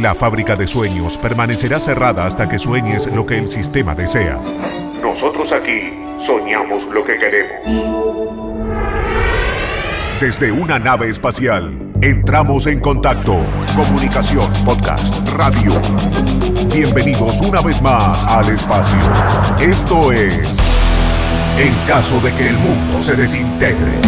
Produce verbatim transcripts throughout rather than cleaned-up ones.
La fábrica de sueños permanecerá cerrada hasta que sueñes lo que el sistema desea. Nosotros aquí soñamos lo que queremos. Desde una nave espacial, entramos en contacto. Comunicación, podcast, radio. Bienvenidos una vez más al espacio. Esto es En caso de que el mundo se desintegre.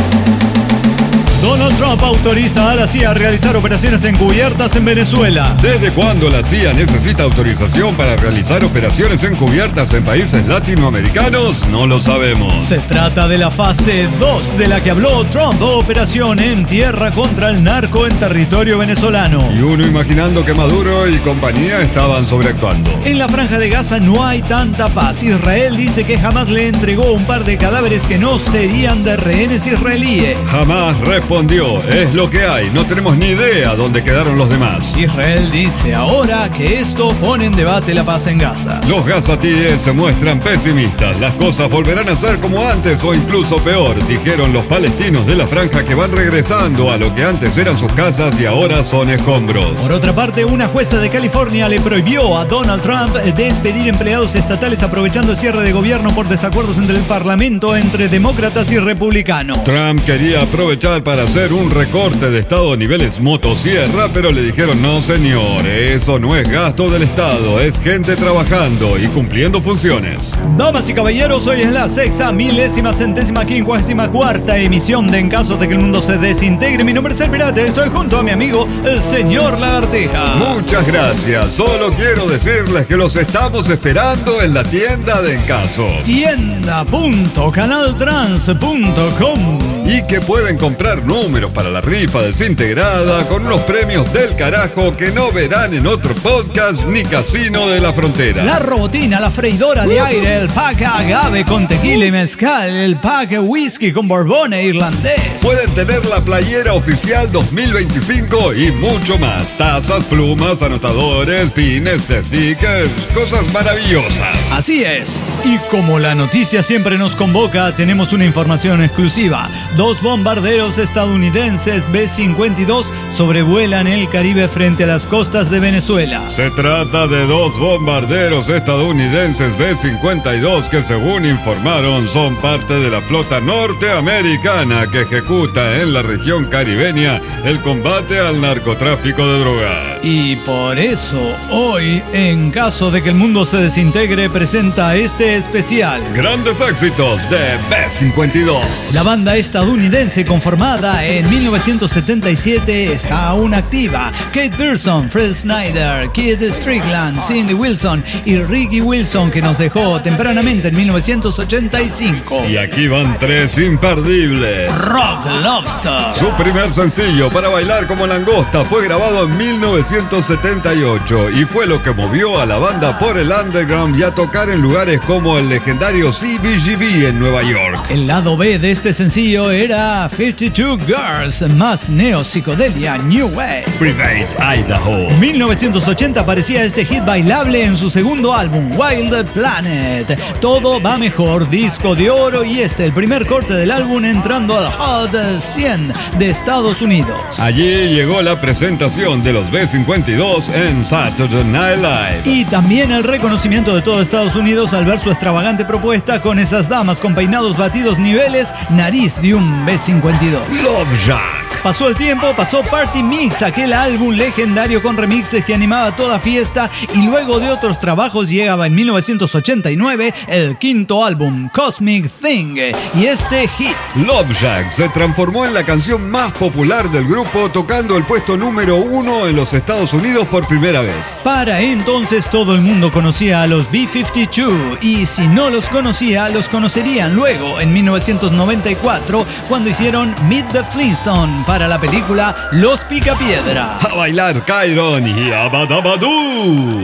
Donald Trump autoriza a la C I A a realizar operaciones encubiertas en Venezuela. ¿Desde cuándo la C I A necesita autorización para realizar operaciones encubiertas en países latinoamericanos? No lo sabemos. Se trata de la fase dos de la que habló Trump, operación en tierra contra el narco en territorio venezolano. Y uno imaginando que Maduro y compañía estaban sobreactuando. En la franja de Gaza no hay tanta paz. Israel dice que jamás le entregó un par de cadáveres que no serían de rehenes israelíes. Jamás respondió. Es lo que hay, no tenemos ni idea dónde quedaron los demás. Israel dice ahora que esto pone en debate la paz en Gaza. Los gazatíes se muestran pesimistas. Las cosas volverán a ser como antes o incluso peor, dijeron los palestinos de la franja, que van regresando a lo que antes eran sus casas y ahora son escombros. Por otra parte, una jueza de California le prohibió a Donald Trump despedir empleados estatales aprovechando el cierre de gobierno por desacuerdos entre el parlamento entre demócratas y republicanos. Trump quería aprovechar para hacer un recorte de Estado a niveles motosierra, pero le dijeron: no señor, eso no es gasto del Estado, es gente trabajando y cumpliendo funciones. Damas y caballeros, hoy es la sexta, milésima, centésima, quincuésima cuarta emisión de En caso de que el mundo se desintegre. Mi nombre es El Pirate, estoy junto a mi amigo el señor Lagartija. Muchas gracias, solo quiero decirles que los estamos esperando en la tienda de En Caso. Tienda punto canaltrans punto com. Y que pueden comprar números para la rifa desintegrada con unos premios del carajo que no verán en otro podcast ni casino de la frontera. La robotina, la freidora de aire, el pack agave con tequila y mezcal, el pack whisky con bourbon e irlandés. Pueden tener la playera oficial dos mil veinticinco y mucho más. Tazas, plumas, anotadores, pines, stickers, cosas maravillosas. Así es. Y como la noticia siempre nos convoca, tenemos una información exclusiva. Dos bombarderos estadounidenses B cincuenta y dos sobrevuelan el Caribe frente a las costas de Venezuela. Se trata de dos bombarderos estadounidenses B cincuenta y dos que, según informaron, son parte de la flota norteamericana que ejecuta en la región caribeña el combate al narcotráfico de drogas. Y por eso, hoy, En caso de que el mundo se desintegre, presenta este especial. Grandes éxitos de B cincuenta y dos. La banda estadounidense, conformada en mil novecientos setenta y siete, está aún activa. Kate Pearson, Fred Snyder, Keith Strickland, Cindy Wilson y Ricky Wilson, que nos dejó tempranamente en mil novecientos ochenta y cinco. Y aquí van tres imperdibles. Rock Lobster. Su primer sencillo, Para bailar como langosta, fue grabado en mil novecientos setenta y ocho y fue lo que movió a la banda por el underground y a tocar en lugares como el legendario C B G B en Nueva York. El lado B de este sencillo era cincuenta y dos Girls, más neo-psicodelia New Wave. Private Idaho. mil novecientos ochenta aparecía este hit bailable en su segundo álbum, Wild Planet. Todo va mejor, disco de oro, y este, el primer corte del álbum, entrando al Hot cien de Estados Unidos. Allí llegó la presentación de los B cincuenta y dos en Saturday Night Live. Y también el reconocimiento de todo Estados Unidos al ver su extravagante propuesta con esas damas con peinados batidos niveles, nariz de un B cincuenta y dos. Love Jack. Pasó el tiempo, pasó Party Mix, aquel álbum legendario con remixes que animaba toda fiesta, y luego de otros trabajos llegaba en mil novecientos ochenta y nueve el quinto álbum, Cosmic Thing, y este hit. Love Jack se transformó en la canción más popular del grupo, tocando el puesto número uno en los Estados Unidos por primera vez. Para entonces todo el mundo conocía a los B cincuenta y dos, y si no los conocía, los conocerían luego en mil novecientos noventa y cuatro, cuando hicieron Meet the Flintstones para la película Los Picapiedra. A bailar Kyron y Abadabadoo.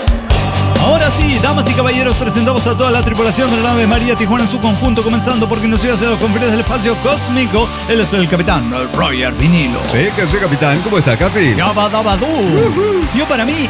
Ahora sí, damas y caballeros, presentamos a toda la tripulación de la nave María Tijuana en su conjunto, comenzando porque nos iba a hacer los confines del espacio cósmico. Él es el capitán Roger Vinilo. Sí, que soy capitán. ¿Cómo está, Capi? Yabadabadú. Uh-huh. Yo, para mí,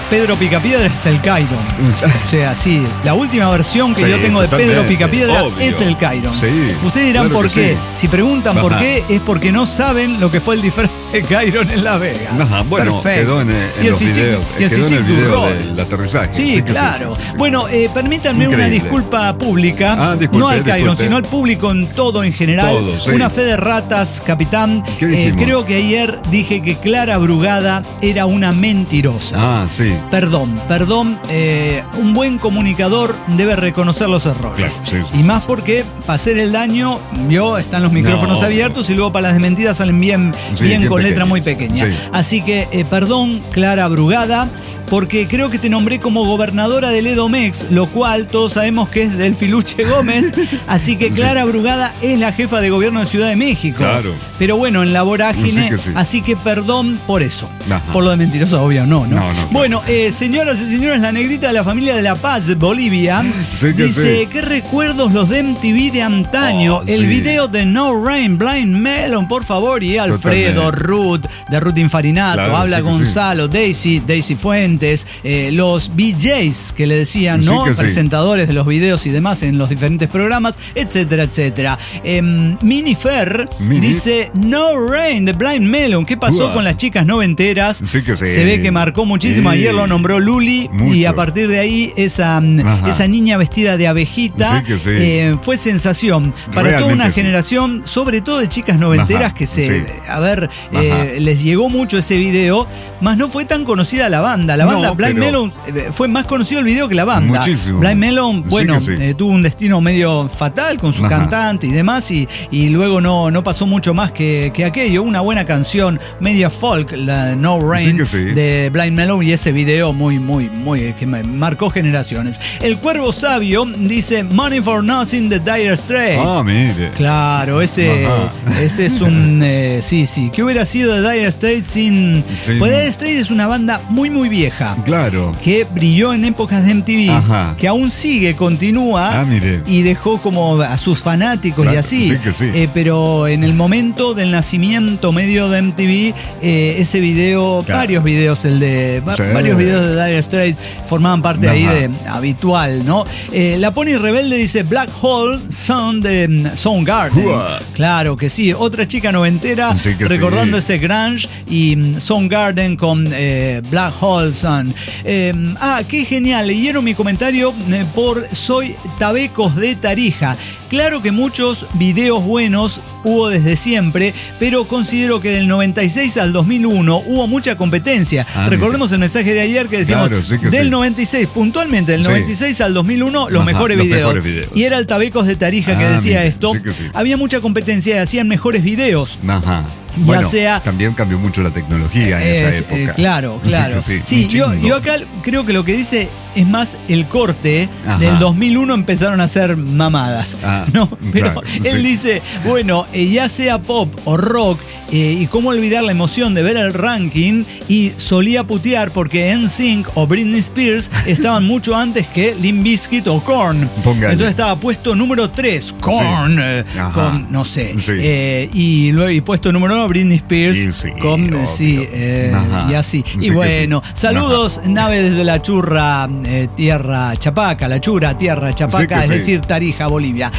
Pedro Picapiedra es el Chiron. O sea, sí, la última versión que Sí, yo tengo de Pedro totalmente, Picapiedra obvio. es el Chiron. Sí, Ustedes dirán claro por que qué. sí. Si preguntan por Ajá. qué, es porque no saben lo que fue el disfraz de Chiron en Las Vegas. Ajá, bueno, Perfecto. quedó en, en Y el los physique- videos. y el quedó en el physique du video rol. del aterrizaje. Sí, que claro. sí, sí, sí. Bueno, eh, permítanme una Increíble. disculpa pública, Ah, disculpe, no al Chiron, disculpe. sino al público en todo en general. Todo, sí. Una fe de ratas, capitán. ¿Qué Eh, dijimos? creo que ayer dije que Clara Brugada era una mentirosa. Ah, sí. Perdón, perdón, eh, un buen comunicador debe reconocer los errores. Claro, sí, sí, y sí, más sí. porque para hacer el daño, vio, están los micrófonos No. abiertos y luego para las desmentidas salen bien, Sí, bien, bien con letra pequeños. muy pequeña. Sí. Así que, eh, perdón, Clara Brugada, porque creo que te nombré como gobernadora del Edomex, lo cual todos sabemos que es del Filuche Gómez. Así que Clara Brugada es la jefa de gobierno de Ciudad de México. Claro. Pero bueno, en la vorágine, Sí que sí. así que perdón por eso. Ajá. Por lo de mentiroso, obvio, no, ¿no? No, no, claro. Bueno, eh, señoras y señores, la negrita de la familia de La Paz, Bolivia, Sí que dice, sí. ¿qué recuerdos los de M T V de antaño? Oh, el sí. video de No Rain, Blind Melon, por favor, y Alfredo, Totalmente. Ruth, de Ruth Infarinato, Claro, habla sí que Gonzalo, Daisy, Daisy Fuentes, eh, los V Js que le decían, Sí ¿no? que sí. Presentadores de los videos y demás en los diferentes programas, etcétera, etcétera. Em, Minifer Mini. dice, No Rain, de Blind Melon, ¿qué pasó Uah. con las chicas noventeras? Sí que sí. Se ve que marcó muchísimo. Sí. Ayer lo nombró Luli Mucho. y a partir de ahí esa, mm, Ajá. esa niña vestida de abejita Sí que sí. eh, fue sensación para toda Realmente una sí. generación, sobre todo de chicas noventeras Ajá, que se, sí. a ver, Ajá. eh, les llegó mucho ese video, más no fue tan conocida la banda. La No, banda Blind pero- Melon eh, fue más conocido el video que la banda. Muchísimo. Blind Melon, Sí bueno, que sí. eh, tuvo un destino medio fatal con su Ajá. cantante y demás y, y luego no, no pasó mucho más que, que aquello. Una buena canción, media folk, la No Rain Sí que sí. de Blind Melon y ese video muy, muy, muy, que me marcó generaciones. El Cuervo Sabio dice Money for Nothing de Dire Straits. Ah, mire. Claro, ese, Ajá. ese es un... eh, sí, sí. ¿Qué hubiera sido de Dire Straits sin...? Sin- Pues Dire Straits es una banda muy, muy vieja. Claro. Que brilló en épocas de M T V. Ajá. Que aún sigue, continúa. Ah, mire. Y dejó como a sus fanáticos y Claro, así. sí que sí. Eh, pero en el momento del nacimiento medio de M T V, eh, ese video, Claro. varios videos, el de va- Sí. varios videos de Dire Straits formaban parte Ajá. ahí de habitual, ¿no? Eh, la Pony Rebelde dice Black Hole Sound de mm, Soundgarden. Uah. Claro que sí, otra chica noventera Sí que recordando sí. ese grunge y mm, Soundgarden con eh, Black Hole Sun. Eh, ah, qué genial, leyeron mi comentario eh, por Soy Tabecos de Tarija. Claro que muchos videos buenos hubo desde siempre, pero considero que del noventa y seis al dos mil uno hubo mucha competencia. Ah, Recordemos el mensaje de ayer que decíamos Claro, sí que del sí. noventa y seis, puntualmente del Sí. noventa y seis al dos mil uno, los, Ajá, mejores, los videos. mejores videos. Y era el Tabecos de Tarija que Ah, decía mira, esto. sí que sí. Había mucha competencia y hacían mejores videos. Ajá. Ya Bueno, sea- también cambió mucho la tecnología en esa Es, época. eh, claro, Sí claro. que sí, Sí, un yo, chingo. yo acá creo que lo que dice es más el corte. Ajá. Del dos mil uno empezaron a hacer mamadas. Ah, ¿no? Pero claro, él sí. dice, bueno, eh, ya sea pop o rock, eh, y cómo olvidar la emoción de ver el ranking, y solía putear porque N Sync o Britney Spears estaban mucho antes que Limp Bizkit o Korn. Póngale. Entonces estaba puesto número tres, Korn, Sí. eh, Ajá. con, no sé. Sí. Eh, y luego y puesto número uno, Britney Spears Y sí, con, eh, obvio. sí, eh, Ajá. y así. Sí Y que bueno, sí. saludos, nave desde la churra, eh, tierra Chapaca, la chura, tierra Chapaca, Sí que es sí. decir, Tarija, Bolivia.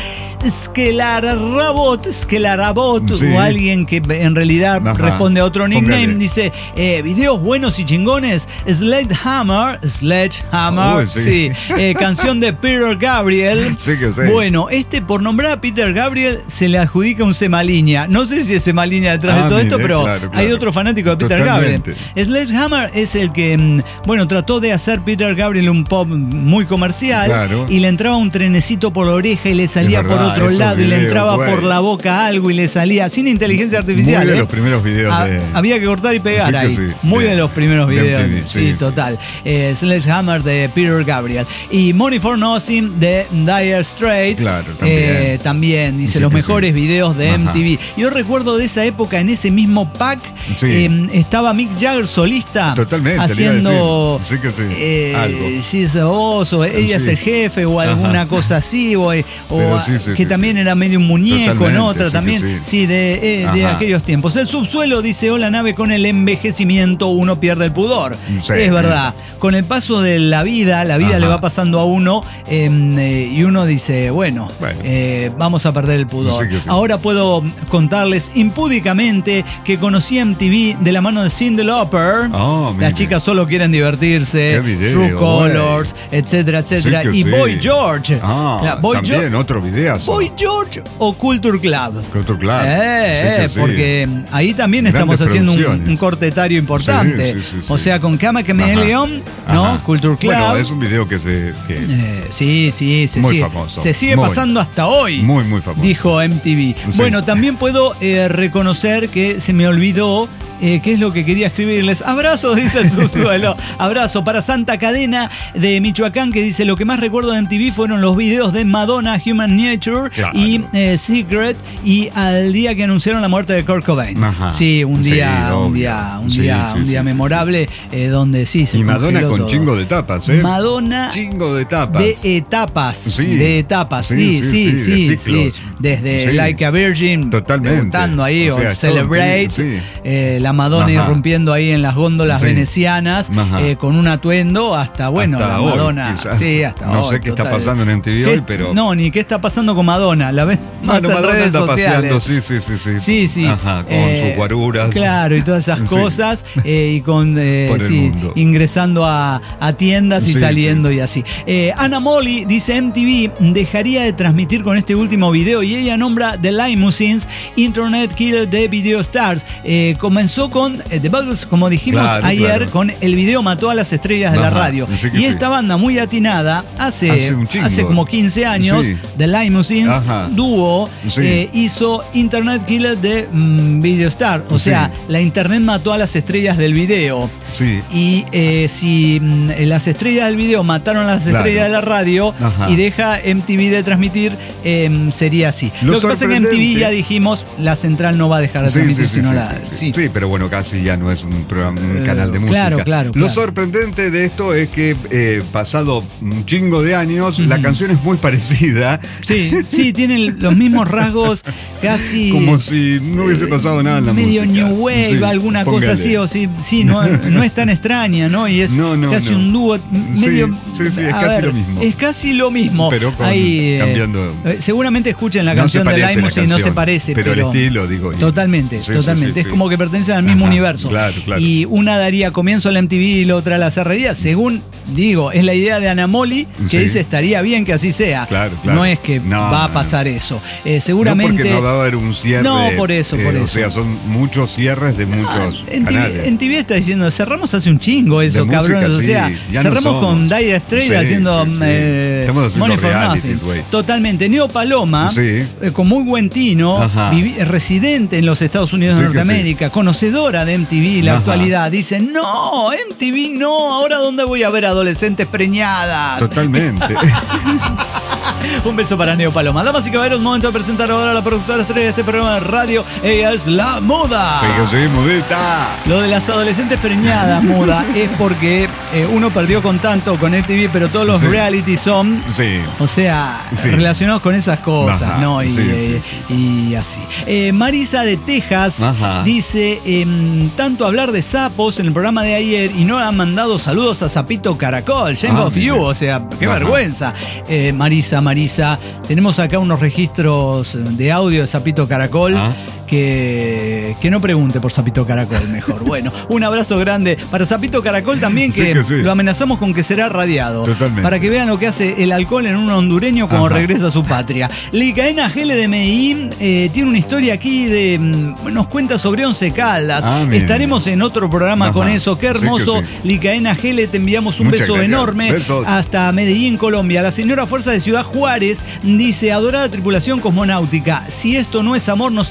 Skelarabot, Skelarabot, Sí. o alguien que en realidad Ajá. responde a otro nickname, Póngale. dice, eh, videos buenos y chingones, Sledgehammer, Sledgehammer, Uy, sí, sí. eh, canción de Peter Gabriel. Sí que sí. Bueno, este por nombrar a Peter Gabriel se le adjudica un Semalinha. No sé si es Semalinha detrás Ah, de todo mire, esto, pero claro, hay claro. otro fanático de Peter Totalmente. Gabriel. Sledgehammer es el que, mm, bueno, trató de hacer Peter Gabriel un pop muy comercial, Claro. y le entraba un trenecito por la oreja y le salía Es por verdad, otro esos lado y le videos, entraba güey. por la boca algo y le salía sin inteligencia artificial. Muy de ¿eh? los primeros videos Ah, de... Había que cortar y pegar Sí que ahí. sí, Muy de- de los primeros de videos. M T V, sí, sí. total. Eh, Sledgehammer de Peter Gabriel. Y Money for Nothing de Dire Straits. Claro, también. Eh, también, dice, Sí los que mejores sí. videos de Ajá. M T V. Yo recuerdo de esa época, en ese mismo pack, Sí. eh, estaba Mick Jagger solista. Totalmente, le iba a haciendo. decir. Sí que sí, eh, algo. She's the boss, o ella es Sí. el jefe, o alguna Ajá. cosa así, o, o Pero sí, sí, que que sí, también sí. era medio un muñeco, Totalmente, ¿no? Otra sí también, que sí. sí, de, eh, de aquellos tiempos. El subsuelo dice, hola nave, con el envejecimiento uno pierde el pudor. Sí. Es verdad, con el paso de la vida, la vida Ajá. le va pasando a uno eh, eh, y uno dice, bueno, Bueno. eh, vamos a perder el pudor. Sí que sí. Ahora puedo contarles impúdicamente que conocí M T V de la mano de Cyndi Lauper. Oh, mire. Las chicas solo quieren divertirse, Qué video, True güey. Colors, etcétera, etcétera. Sí que y sí. Boy George. Ah, La Boy también George. otro video. Boy George o Culture Club. Culture Club. Eh, Sí que eh, sí. porque ahí también Grandes estamos haciendo un, producciones. un corte etario importante. Sí, sí, sí, sí. O sea, con Kama Chameleon, ¿no? Ajá. Culture Club. Bueno, es un video que se... Que Eh, sí, sí, se Muy sigue, famoso. se sigue Muy. pasando hasta hoy. Muy, muy famoso. Dijo M T V. Sí. Bueno, también puedo eh, reconocer que se me olvidó eh, qué es lo que quería escribirles. Abrazos, dice el subsuelo. Abrazo para Santa Cadena de Michoacán, que dice, lo que más recuerdo de M T V fueron los videos de Madonna, Human Nature Claro. y eh, Secret, y al día que anunciaron la muerte de Kurt Cobain. Ajá. Sí, un Sí, día, un obvio. día, un Sí, día, sí, un día sí, sí, memorable, eh, donde sí se Y Madonna congeló con todo. chingo de tapas, ¿eh? Madonna Chingo de tapas. de etapas, Sí. de etapas, Sí, sí, sí, sí, sí, sí, de sí, ciclos. desde Sí. Like a Virgin, Totalmente. debutando ahí, O o, sea, es todo Celebrate, un- sí. eh, la Madonna Ajá. irrumpiendo ahí en las góndolas Sí. venecianas, Ajá. eh, con un atuendo hasta, bueno, Hasta la hoy, Madonna, quizás. sí, hasta No hoy, sé qué está total. pasando en M T V ¿Qué- hoy, pero... No, ni qué está pasando con Madonna, la ves más Bueno, en Madonna redes anda sociales. paseando, sí, sí, sí, sí. Sí, sí. Ajá, con Eh, sus guaruras. Claro, y todas esas Sí. cosas. eh, y con eh, Por el sí, mundo. ingresando a, a tiendas y Sí, saliendo sí, sí. y así. Eh, Ana Molly dice, M T V dejaría de transmitir con este último video, y ella nombra The Limousines, Internet Killer de Video Stars. Eh, comenzó con eh, The Buggles, como dijimos Claro, ayer, claro. con el video Mató a las estrellas de la Ajá, radio. sí que Y sí. esta banda muy atinada, hace, Hace un chingo. hace como quince años, Sí. The Limousines, Ajá. dúo, Sí. eh, hizo Internet Killer de mm, Video Star. O Sí. sea, la internet mató a las estrellas del video. Sí. Y eh, si mm, las estrellas del video mataron a las Claro. estrellas de la radio, Ajá. y deja M T V de transmitir, eh, sería así. Lo Lo, que pasa es que M T V, sorprendente- ya dijimos, la central no va a dejar de Sí, transmitir, sí, sí, sino sí, la... sí, sí. sí. Sí, pero bueno, casi ya no es un, programa, un Eh, canal de música. claro, claro, Lo claro. sorprendente de esto es que eh, pasado un chingo de años, la Ujú. canción es muy parecida. Sí, sí, tienen los mismos rasgos, casi... Como si no hubiese pasado nada en la medio música. New Wave, Sí, alguna póngale. cosa así, o sí, sí, no, no es tan extraña, ¿no? Y es No, no, casi no. un dúo medio. Sí, sí, sí, es a casi ver, lo mismo. Es casi lo mismo. Pero con- Ahí, eh, cambiando. eh, seguramente escuchen la No canción se de parece la Limousine, no se canción, parece, pero pero. el estilo, digo. y- Totalmente, Sí, sí, totalmente. sí, es sí. como que pertenecen al mismo Ajá, universo. claro, claro. Y una daría comienzo a la M T V y la otra a la cerrería. Según digo, es la idea de Ana Molly, que Sí. dice estaría bien que así sea. Claro, claro. No es que No, va a no, pasar eso. Eh, No seguramente. porque no va a haber un cierre. No, por eso, por eh, eso. O sea, son muchos cierres de muchos En T V, canales. en T V está diciendo, cerramos hace un cino eso, De cabrones. música, O sea, sí, ya no cerramos somos. con Dire Straits Sí, haciendo, sí, sí. eh, Estamos haciendo Money for realities, Nothing. güey. Totalmente. Neo Paloma, Sí. eh, con muy buen tino, Ajá. vivi- residente en los Estados Unidos Sí de que Norteamérica, conocedora de M T V, la Ajá. actualidad, dice, no, M T V no, ahora ¿dónde voy a ver adolescentes preñadas? Totalmente. Un beso para Neo Paloma. Damas y caballeros, momento de presentar ahora a la productora estrella de este programa de radio. Ella es La Muda. Sí, que sí, mudita. Lo de las adolescentes preñadas, Muda, es porque eh, uno perdió contacto con M T V, pero todos los Sí. reality son, Sí. o sea, Sí. relacionados con esas cosas, Ajá. ¿no? Y, Sí, eh, sí, sí, y así. Eh, Marisa de Texas Ajá. dice, em, tanto hablar de sapos en el programa de ayer y no han mandado saludos a Sapito Caracol, shame Ah, of mira. you, o sea, qué Ajá. vergüenza. Eh, Marisa, Marisa, tenemos acá unos registros de audio de Sapito Caracol. Ah. Que, que no pregunte por Sapito Caracol, mejor. Bueno, un abrazo grande para Sapito Caracol también, Sí que, que sí. lo amenazamos con que será radiado. Totalmente. Para que vean lo que hace el alcohol en un hondureño cuando Ajá. regresa a su patria. Licaena Gele de Medellín eh, tiene una historia aquí de. mm, Nos cuenta sobre Once Caldas. Ah, mire. Estaremos en otro programa Ajá. con eso. Qué Sí que hermoso. sí. Licaena Gele, te enviamos un Muchas beso gracias. enorme Besos. hasta Medellín, Colombia. La señora Fuerza de Ciudad Juárez dice: adorada tripulación cosmonáutica, si esto no es amor, no sé qué sea.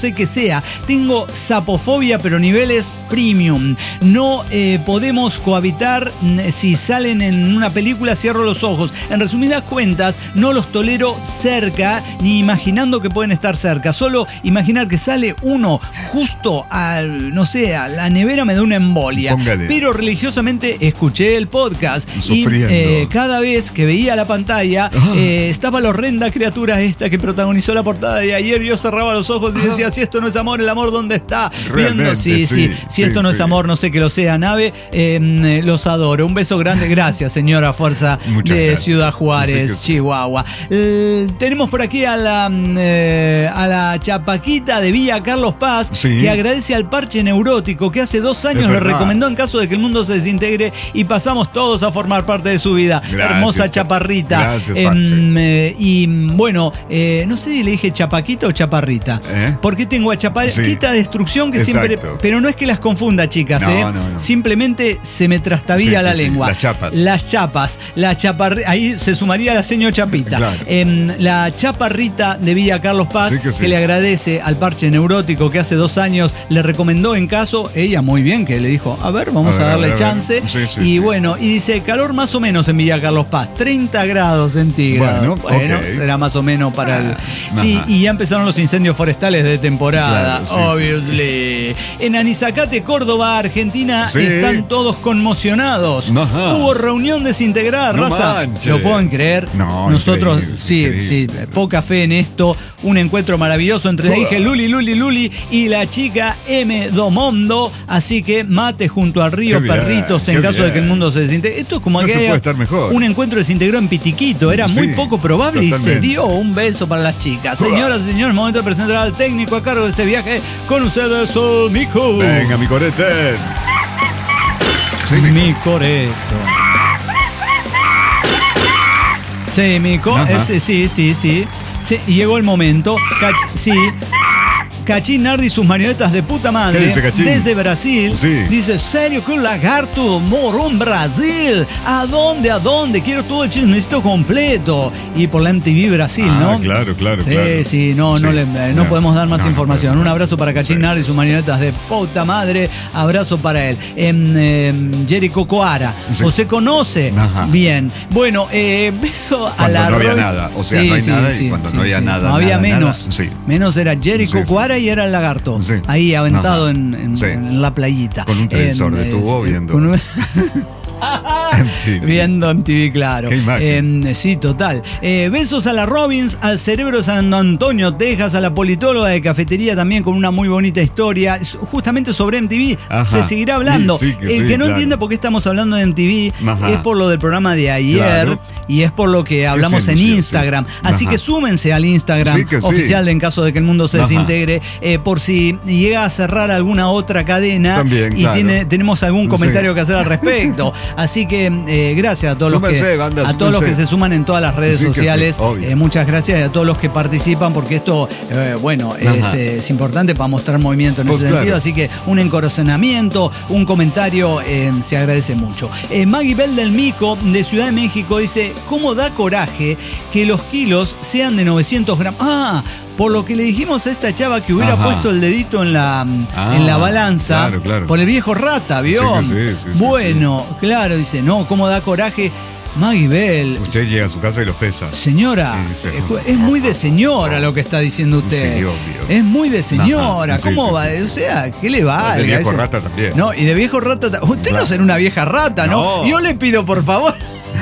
sea. Tengo sapofobia, pero niveles premium. No eh, podemos cohabitar. Si salen en una película, cierro los ojos. En resumidas cuentas, no los tolero cerca, ni imaginando que pueden estar cerca. Solo imaginar que sale uno justo al, no sé, a la nevera me da una embolia. Póngale. Pero religiosamente escuché el podcast. Sufriendo. Y eh, cada vez que veía la pantalla, Ah. eh, estaba la horrenda criatura esta que protagonizó la portada de ayer. Yo cerraba los ojos y decía, si esto no es amor, el amor ¿dónde está? Realmente, Viendo, sí, sí, sí, si sí, esto no sí. es amor, no sé que lo sea, nave. Eh, los adoro. Un beso grande. Gracias, señora Fuerza Muchas de gracias. Ciudad Juárez, Sí que sí. Chihuahua. Eh, tenemos por aquí a la, eh, a la chapaquita de Villa Carlos Paz, Sí. que agradece al parche neurótico que hace dos años Es le verdad. recomendó en caso de que el mundo se desintegre y pasamos todos a formar parte de su vida. Gracias, Hermosa Cha- chaparrita. gracias, Em, Parche. eh, y bueno, eh, no sé si le dije chapaquita o chaparrita. ¿Eh? Porque tengo a chapaquita Sí. destrucción que Exacto. siempre. Pero no es que las confunda, chicas, No, ¿eh? no, no. Simplemente se me trastabilla Sí, la sí, sí. lengua. Las chapas. Las chapas. La chaparri- Ahí se sumaría la señor Chapita. Claro. Em, la chaparrita de Villa Carlos Paz, Sí que sí. le agradece al parche neurótico que hace dos años le recomendó en caso. Ella muy bien, que le dijo, a ver, vamos A a, ver, a darle ver, a ver. chance. Sí, sí, y sí. bueno, y dice, calor más o menos en Villa Carlos Paz, treinta grados centígrados. Bueno, ok. será más o menos para el. Ah, Sí, ajá. y ya empezaron los incendios forestales de temporada, Claro, sí, sí, obviously. En Anizacate, Córdoba, Argentina, Sí. están todos conmocionados. Ajá. Hubo reunión desintegrada, No raza. manches. ¿Lo pueden creer? No, Nosotros, increíble, sí, increíble. sí, poca fe en esto. Un encuentro maravilloso entre la Uah. hija Luli, Luli, Luli y la chica M. Domondo. Así que mate junto al río, Qué bien, perritos, en qué caso de que el bien. mundo se desintegre. Esto es como No que se haya puede estar mejor. un encuentro desintegró en Pitiquito. Era muy Sí, poco probable y se totalmente. dio. Un beso para las chicas. Uah. Señoras y señores, momento de presentar al técnico a cargo de este viaje. Con ustedes, el Mico. Venga, mi corete. Sí, mi- Mi coreto. Sí, Mico, Ajá. ese, sí, sí, sí. Sí, y llegó el momento. Cach- sí. Cachín Nardi y sus marionetas de puta madre. ¿Qué dice Cachín? Desde Brasil. Sí. Dice, serio que un lagarto moró en Brasil. ¿A dónde? ¿A dónde? Quiero todo el chismecito completo. Y por la M T V Brasil, Ah, ¿no? claro, claro, Sí, claro. sí, no, Sí. no, le- eh, no No, podemos dar más no, no información. podemos. Un abrazo para Cachín Sí. Nardi y sus marionetas de puta madre. Abrazo para él. En em, Jerico Coara. Sí. ¿O se conoce? Ajá. Bien. Bueno, eh, beso a Cuando la no había Roy- nada. O sea, no hay nada y cuando no había nada, No había nada, menos. nada, sí. Menos era Jerico Sí, sí. Coara y era el lagarto. Sí. Ahí aventado Ajá. en, en- Sí. en la playita. Con un televisor de En, tubo eh, viendo. con un- M T V. Viendo M T V, claro. Qué imagen. Eh, sí, total. Eh, besos a la Robbins, al Cerebro de San Antonio, Texas, a la politóloga de cafetería también con una muy bonita historia. Es justamente sobre M T V Ajá. se seguirá hablando. Sí, sí que El sí, que no claro. entiende por qué estamos hablando de M T V Ajá. es por lo del programa de ayer. Claro. Y es por lo que hablamos sí, en sí, Instagram. sí. Así Ajá. que súmense al Instagram Sí que sí. oficial de En Caso de que el Mundo se Ajá. desintegre. eh, por si llega a cerrar alguna otra cadena También, y claro. tiene, tenemos algún Sí. comentario que hacer al respecto. Así que eh, gracias a todos los Súmense, que banda, a todos los que súmense. se suman en todas las redes Sí que sí, sociales. obvio. Eh, muchas gracias y a todos los que participan porque esto, eh, bueno, es, Ajá. eh, es importante para mostrar movimiento en Pues ese claro. sentido. Así que un encorazonamiento, un comentario eh, se agradece mucho. Eh, Maggie Bell del Mico de Ciudad de México dice, ¿cómo da coraje que los kilos sean de novecientos gramos? Ah, por lo que le dijimos a esta chava que hubiera Ajá. puesto el dedito en la, Ah, en la balanza, claro, claro. por el viejo rata, ¿vio? Sí que sí, sí, sí, bueno, claro, dice, no, ¿cómo da coraje? Maggie Bell, Usted llega a su casa y los pesa. señora, Y dice, es, es muy de señora lo que está diciendo usted. Sí, obvio. Es muy de señora. Ajá, sí, ¿Cómo sí, va? sí, sí. O sea, ¿qué le va? De viejo rata también. No, y de viejo rata. ta- Usted no Claro. será una vieja rata, ¿no? No. Yo le pido, por favor.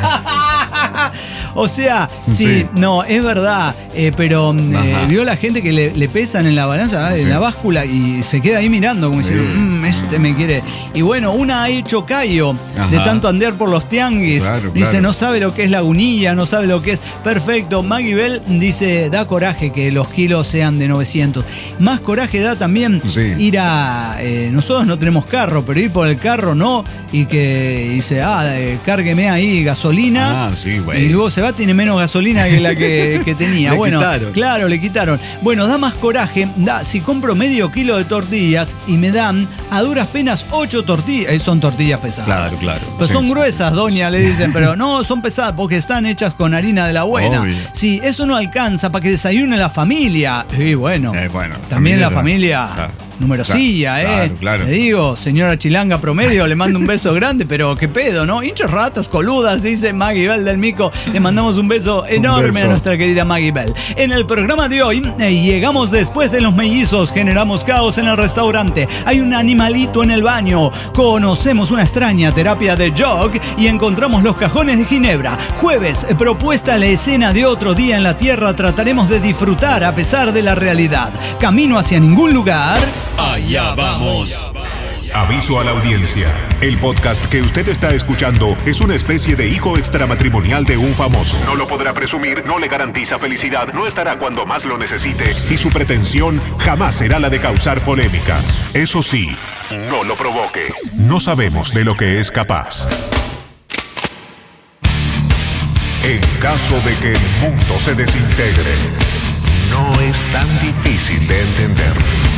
O sea, sí, Sí. no, es verdad, eh, pero mm, eh, Ajá. vio la gente que le, le pesan en la balanza, en Sí. la báscula, y se queda ahí mirando como diciendo, Sí. "Mm, este me quiere. Y bueno, una ha hecho callo de Ajá. tanto andar por los tianguis. Claro, Dice, claro. no sabe lo que es lagunilla, no sabe lo que es. Perfecto. Maggie Bell dice, da coraje que los kilos sean de novecientos. Más coraje da también Sí. ir a. eh, nosotros no tenemos carro, pero ir por el carro no. Y que dice, ah, eh, cárgueme ahí gasolina. Ah, sí, güey. Y luego se va, tiene menos gasolina que la que, que tenía. Deje bueno, quitaron. Claro, le quitaron. Bueno, da más coraje, da, si compro medio kilo de tortillas y me dan a duras penas ocho tortillas, eh, son tortillas pesadas. Claro, claro. Pues sí. son gruesas, doña, le dicen, pero no, son pesadas porque están hechas con harina de la buena. Obvio. Sí, eso no alcanza para que desayune la familia. Y bueno, Eh, bueno también la familia, familia... claro. Numerosilla, claro, ¿eh? Claro, claro. Le digo, señora chilanga promedio, le mando un beso grande, pero qué pedo, ¿no? Hinchas ratas coludas, dice Maggie Bell del Mico. Le mandamos un beso enorme beso. a nuestra querida Maggie Bell. En el programa de hoy, eh, llegamos después de los mellizos, generamos caos en el restaurante. Hay un animalito en el baño. Conocemos una extraña terapia de Jog y encontramos los cajones de Ginebra. Jueves, eh, propuesta la escena de otro día en la Tierra. Trataremos de disfrutar a pesar de la realidad. Camino hacia ningún lugar. Allá vamos. Aviso a la audiencia. El podcast que usted está escuchando es una especie de hijo extramatrimonial de un famoso. No lo podrá presumir, no le garantiza felicidad, no estará cuando más lo necesite y su pretensión jamás será la de causar polémica. Eso sí, no lo provoque. No sabemos de lo que es capaz. En caso de que el mundo se desintegre, no es tan difícil de entender.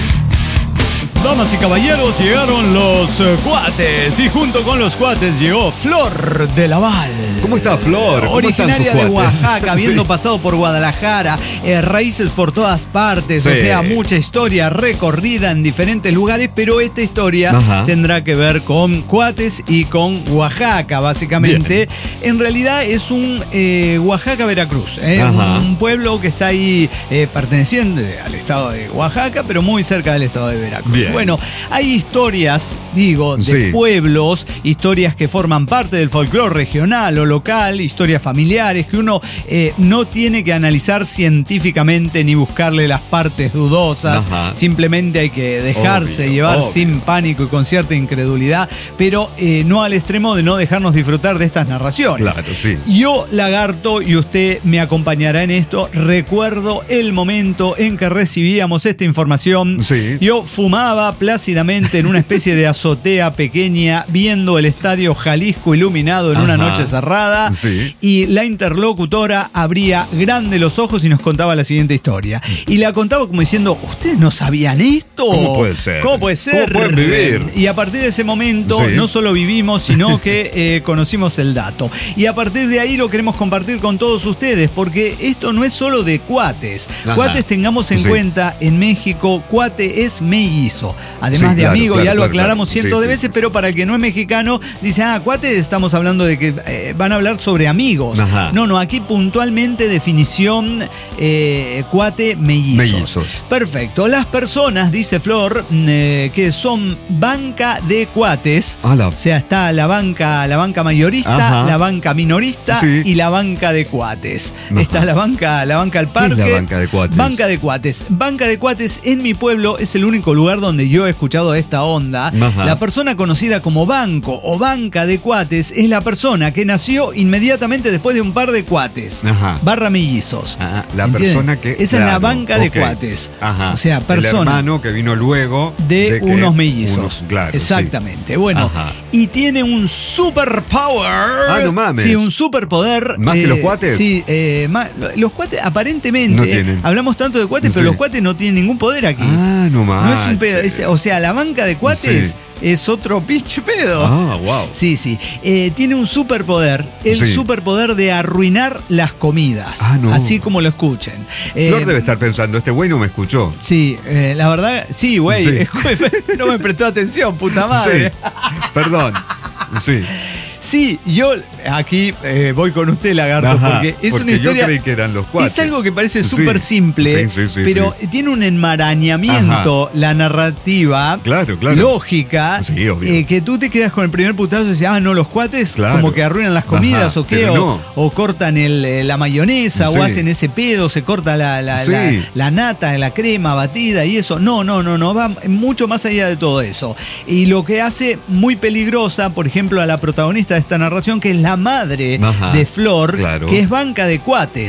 Damas y caballeros, llegaron los uh, cuates y junto con los cuates llegó Flor de Laval. ¿Cómo está Flor? ¿Cómo Originaria están sus de cuates? Oaxaca, habiendo Sí. pasado por Guadalajara, eh, raíces por todas partes, Sí. o sea, mucha historia recorrida en diferentes lugares, pero esta historia Ajá. tendrá que ver con cuates y con Oaxaca, básicamente. En realidad es un eh, Oaxaca-Veracruz, eh, Ajá. un pueblo que está ahí eh, perteneciente al estado de Oaxaca, pero muy cerca del estado de Veracruz. Bien. Bueno, hay historias, digo, de Sí. pueblos, historias que forman parte del folclore regional o local, historias familiares que uno eh, no tiene que analizar científicamente ni buscarle las partes dudosas. Ajá. Simplemente hay que dejarse Obvio, llevar obvio. sin pánico y con cierta incredulidad, pero eh, no al extremo de no dejarnos disfrutar de estas narraciones. Claro, sí. Yo, lagarto, y usted me acompañará en esto, recuerdo el momento en que recibíamos esta información. Sí. Yo fumaba plácidamente en una especie de azotea pequeña, viendo el estadio Jalisco iluminado en una Ajá. noche cerrada. Sí. Y la interlocutora abría grande los ojos y nos contaba la siguiente historia. Y la contaba como diciendo, ¿ustedes no sabían esto? ¿Cómo puede ser? ¿Cómo puede ser? ¿Cómo pueden vivir? Y a partir de ese momento, Sí. no solo vivimos, sino que eh, conocimos el dato. Y a partir de ahí lo queremos compartir con todos ustedes, porque esto no es solo de cuates. Ajá. Cuates, tengamos en Sí. cuenta, en México, cuate es mellizo. Además Sí, de claro, amigo, claro, ya lo claro, aclaramos claro. cientos Sí, de sí, veces, sí. pero para el que no es mexicano, dice, ah, cuate, estamos hablando de que eh, van a hablar sobre amigos. Ajá. No, no, aquí puntualmente definición eh, cuate mellizos. Mellizos. Perfecto. Las personas, dice Flor, eh, que son banca de cuates. Ala. O sea, está la banca, la banca mayorista, Ajá. la banca minorista Sí. y la banca de cuates. Ajá. Está la banca, la banca al ¿Qué es parque. la banca de cuates? Banca de cuates. Banca de cuates en mi pueblo es el único lugar donde yo he escuchado esta onda. Ajá. La persona conocida como banco o banca de cuates es la persona que nació inmediatamente después de un par de cuates. Ajá. Barra mellizos. Ah, la ¿Entienden? persona que... Esa es la claro, banca de ok. cuates. Ajá. O sea, El persona hermano que vino luego de, que unos mellizos. unos- claro, exactamente. Bueno, Ajá. y tiene un superpower. Ah, no mames. Sí, un superpoder. ¿Más que los cuates? Sí, eh, más- los cuates aparentemente. No tienen. Hablamos tanto de cuates, Sí. pero los cuates no tienen ningún poder aquí. Ah, no más. no es un pedo. es- o sea, la banca de cuates Sí. es otro pinche pedo. Ah, wow. Sí, sí. Eh, tiene un superpoder. El Sí. superpoder de arruinar las comidas. Ah, no. Así como lo escuchen. Flor Eh, debe estar pensando, este güey no me escuchó. Sí, eh, la verdad, sí, güey. Sí. No me prestó atención, puta madre. Sí. Perdón. Sí. Sí, yo aquí eh, voy con usted, Lagarto, Ajá, porque es porque una historia. yo creí que eran los cuates. Es algo que parece Sí. súper simple, Sí, sí, sí, pero sí. tiene un enmarañamiento, la narrativa, Claro, claro. lógica, Sí, obvio. eh, que tú te quedas con el primer putazo y dices, ah, no, los cuates Claro. como que arruinan las comidas Ajá, o qué, pero o, no. o cortan el, eh, la mayonesa Sí. o hacen ese pedo, se corta la, la, Sí. la, la nata, la crema batida y eso. No, no, no, no, va mucho más allá de todo eso. Y lo que hace muy peligrosa, por ejemplo, a la protagonista de esta narración, que es la madre Ajá, de Flor, claro. que es banca de cuates.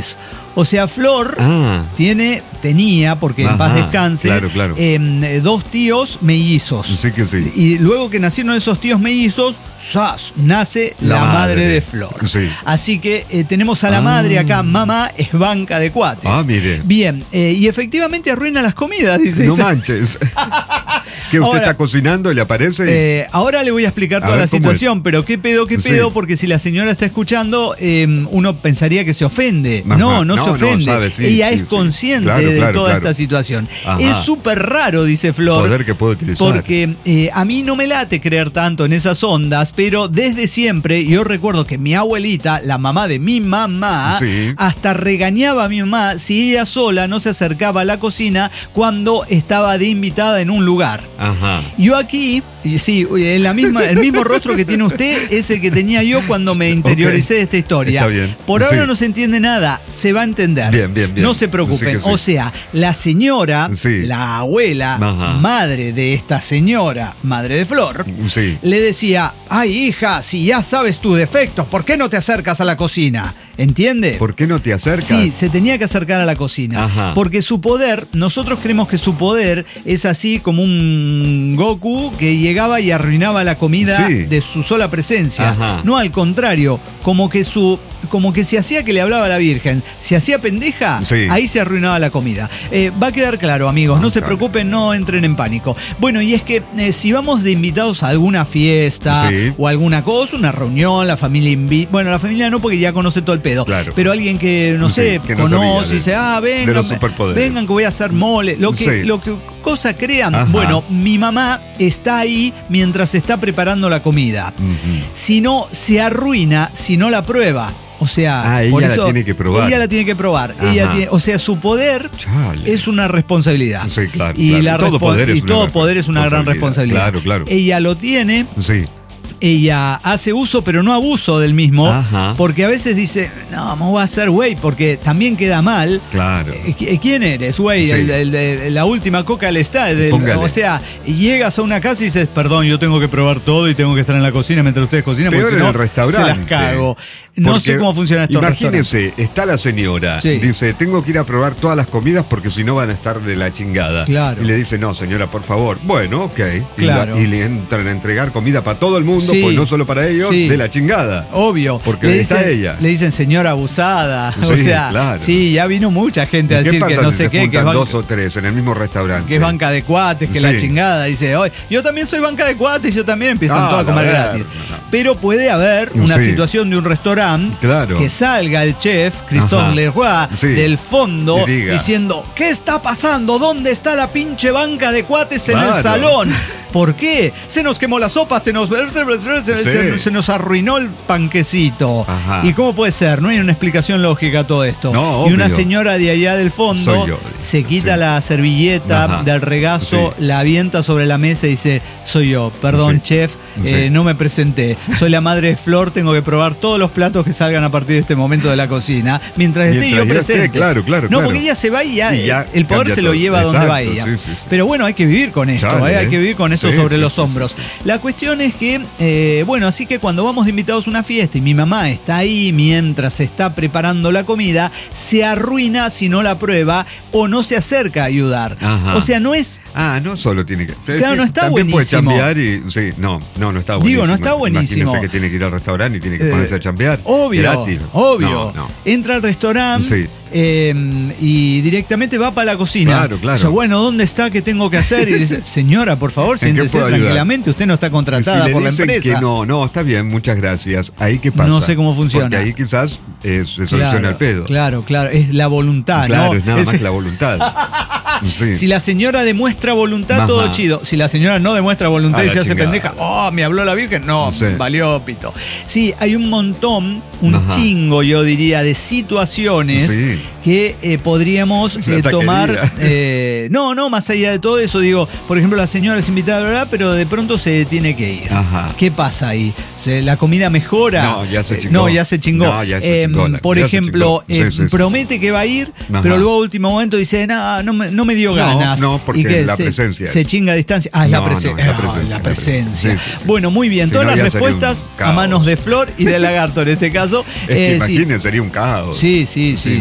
O sea, Flor ah. tiene, tenía, porque Ajá, en paz descanse, claro, claro. Eh, dos tíos mellizos. Sí que sí. Y luego que nacieron esos tíos mellizos, ¡zas!, nace la, la madre. madre de Flor. Sí. Así que eh, tenemos a la ah. madre acá, mamá es banca de cuates. Ah, mire. Bien, eh, y efectivamente arruina las comidas, dice. No manches. ¿Qué, usted ahora, está cocinando y le aparece? Eh, ahora le voy a explicar a toda la situación, es. pero qué pedo, qué pedo, sí. porque si la señora está escuchando, eh, uno pensaría que se ofende. Ajá. No, no, no se ofende. No, sabe, sí, Ella sí, es consciente sí. Claro, de claro, toda claro. esta situación. Ajá. Es súper raro, dice Flor. Poder que puedo utilizar. Porque eh, a mí no me late creer tanto en esas ondas, pero desde siempre, yo recuerdo que mi abuelita, la mamá de mi mamá, sí. hasta regañaba a mi mamá si ella sola no se acercaba a la cocina cuando estaba de invitada en un lugar. Ajá. Yo aquí, sí, en la misma, el mismo rostro que tiene usted es el que tenía yo cuando me interioricé okay. de esta historia. Está bien. Por ahora sí. no se entiende nada, se va a entender. Bien, bien, bien. No se preocupen. Sí sí. O sea, la señora, sí. la abuela, Ajá. madre de esta señora, madre de Flor, sí. le decía, ay hija, si ya sabes tus defectos, ¿por qué no te acercas a la cocina? ¿Entiende? ¿Por qué no te acercas? Sí, se tenía que acercar a la cocina. Ajá. Porque su poder, nosotros creemos que su poder es así como un Goku que llegaba y arruinaba la comida sí. de su sola presencia. Ajá. No, al contrario, como que su... como que se hacía que le hablaba a la Virgen, se hacía pendeja, sí. ahí se arruinaba la comida. Eh, va a quedar claro, amigos, no, no se preocupen, no entren en pánico. Bueno, y es que eh, si vamos de invitados a alguna fiesta sí. o alguna cosa, una reunión, la familia invita, bueno, la familia no porque ya conoce todo el pedo, claro. pero alguien que, no sí, sé, que no conoce de, y dice, ah, vengan, vengan que voy a hacer mole, lo que, sí. lo que cosa crean. Ajá. Bueno, mi mamá está ahí mientras se está preparando la comida. Uh-huh. Si no, se arruina si no la prueba. O sea, ah, ella por eso, la tiene que probar. Ella la tiene que probar. Ella tiene, o sea, su poder Chale. es una responsabilidad. Sí, claro. Y, claro. La todo poder es y una todo poder es una gran responsabilidad. Claro, claro. Ella lo tiene. Sí. Ella hace uso, pero no abuso del mismo. Ajá. Porque a veces dice, no, me voy a hacer güey, porque también queda mal. Claro. ¿Quién eres, güey? Sí. El, el, el, la última coca del estado. O sea, llegas a una casa y dices, perdón, yo tengo que probar todo y tengo que estar en la cocina mientras ustedes cocinan. Peor porque en si no, el restaurante. Se las cago. No porque sé cómo funciona esto. Imagínese, está la señora, sí. dice, tengo que ir a probar todas las comidas porque si no van a estar de la chingada. Claro. Y le dice, no, señora, por favor. Bueno, ok. Claro. Y, la, y le entran a entregar comida para todo el mundo, sí. pues no solo para ellos, sí. de la chingada. Obvio. Porque le está dicen, ella. Le dicen señora abusada. Sí, o sea, claro. sí, ya vino mucha gente a decir que no si sé se qué. Que es banca, banca, dos o tres en el mismo restaurante. Que es banca de cuates, que sí. la chingada. Dice, oye, yo también soy banca de cuates, yo también empiezan ah, todos a comer gratis. No, no. Pero puede haber una sí. situación de un restaurante claro. que salga el chef, Christophe Leroy, sí. del fondo, Diga. diciendo, ¿qué está pasando? ¿Dónde está la pinche banca de cuates en claro. el salón? ¿Por qué? Se nos quemó la sopa, se nos, se, sí. se, se nos arruinó el panquecito. Ajá. ¿Y cómo puede ser? No hay una explicación lógica a todo esto. No, y una señora de allá del fondo yo, se quita sí. la servilleta Ajá. del regazo, sí. la avienta sobre la mesa y dice, soy yo, perdón sí. chef, sí. eh, no me presenté. Soy la madre de Flor, tengo que probar todos los platos que salgan a partir de este momento de la cocina, mientras, mientras esté yo presente. Esté, claro, claro, no, claro. porque ella se va y ya, y ya el poder se lo lleva a donde va ella. Sí, sí, sí. Pero bueno, hay que vivir con esto, Chale, ¿eh? hay que vivir con eso sí, sobre sí, los sí, hombros. Sí, sí, sí. La cuestión es que, eh, bueno, así que cuando vamos de invitados a una fiesta y mi mamá está ahí mientras se está preparando la comida, se arruina si no la prueba o no se acerca a ayudar. Ajá. O sea, no es... Ah, no solo tiene que... Claro, no está también buenísimo. Puede chambear y... Sí, no, no, no está buenísimo. Digo, no está buenísimo. Imagínese que tiene que ir al restaurante y tiene que ponerse eh, a chambear. Obvio, gratis. obvio. No, no. Entra al restaurante... Sí. Eh, y directamente va para la cocina. Claro, claro. O sea, bueno, ¿dónde está? ¿Qué tengo que hacer? Y dice, señora, por favor, siéntese tranquilamente. Usted no está contratada si por la empresa. Que no, no, está bien, muchas gracias. Ahí qué pasa. No sé cómo funciona. Porque ahí quizás eh, se soluciona claro, el pedo. Claro, claro. Es la voluntad, claro, ¿no? es nada es... más que la voluntad. Sí. Si la señora demuestra voluntad, Ajá. todo chido. Si la señora no demuestra voluntad y se hace pendeja, oh, me habló la Virgen, no, sí. valió pito. Sí, hay un montón, un Ajá. chingo, yo diría, de situaciones sí. que eh, podríamos eh, tomar. Eh, no, no, más allá de todo eso, digo, por ejemplo, la señora es invitada, ¿verdad? Pero de pronto se tiene que ir. Ajá. ¿Qué pasa ahí? ¿Se, ¿La comida mejora? No, ya se chingó. Eh, no, ya se chingó. No, ya se eh, chingó la, por ya ejemplo, se eh, sí, sí, promete sí. que va a ir, Ajá. pero luego a último momento dice, no, no me, no me dio no, ganas. No, porque y que la se, presencia. Se chinga a distancia. Ah, es no, la, presen- no, es la no, presencia. la presencia. Sí, sí, sí. Bueno, muy bien. Si Todas no, las respuestas a manos de Flor y de Lagarto en este caso. Es que eh, imagínense, sí. sería un caos. Sí, sí, sí. Si no fuese con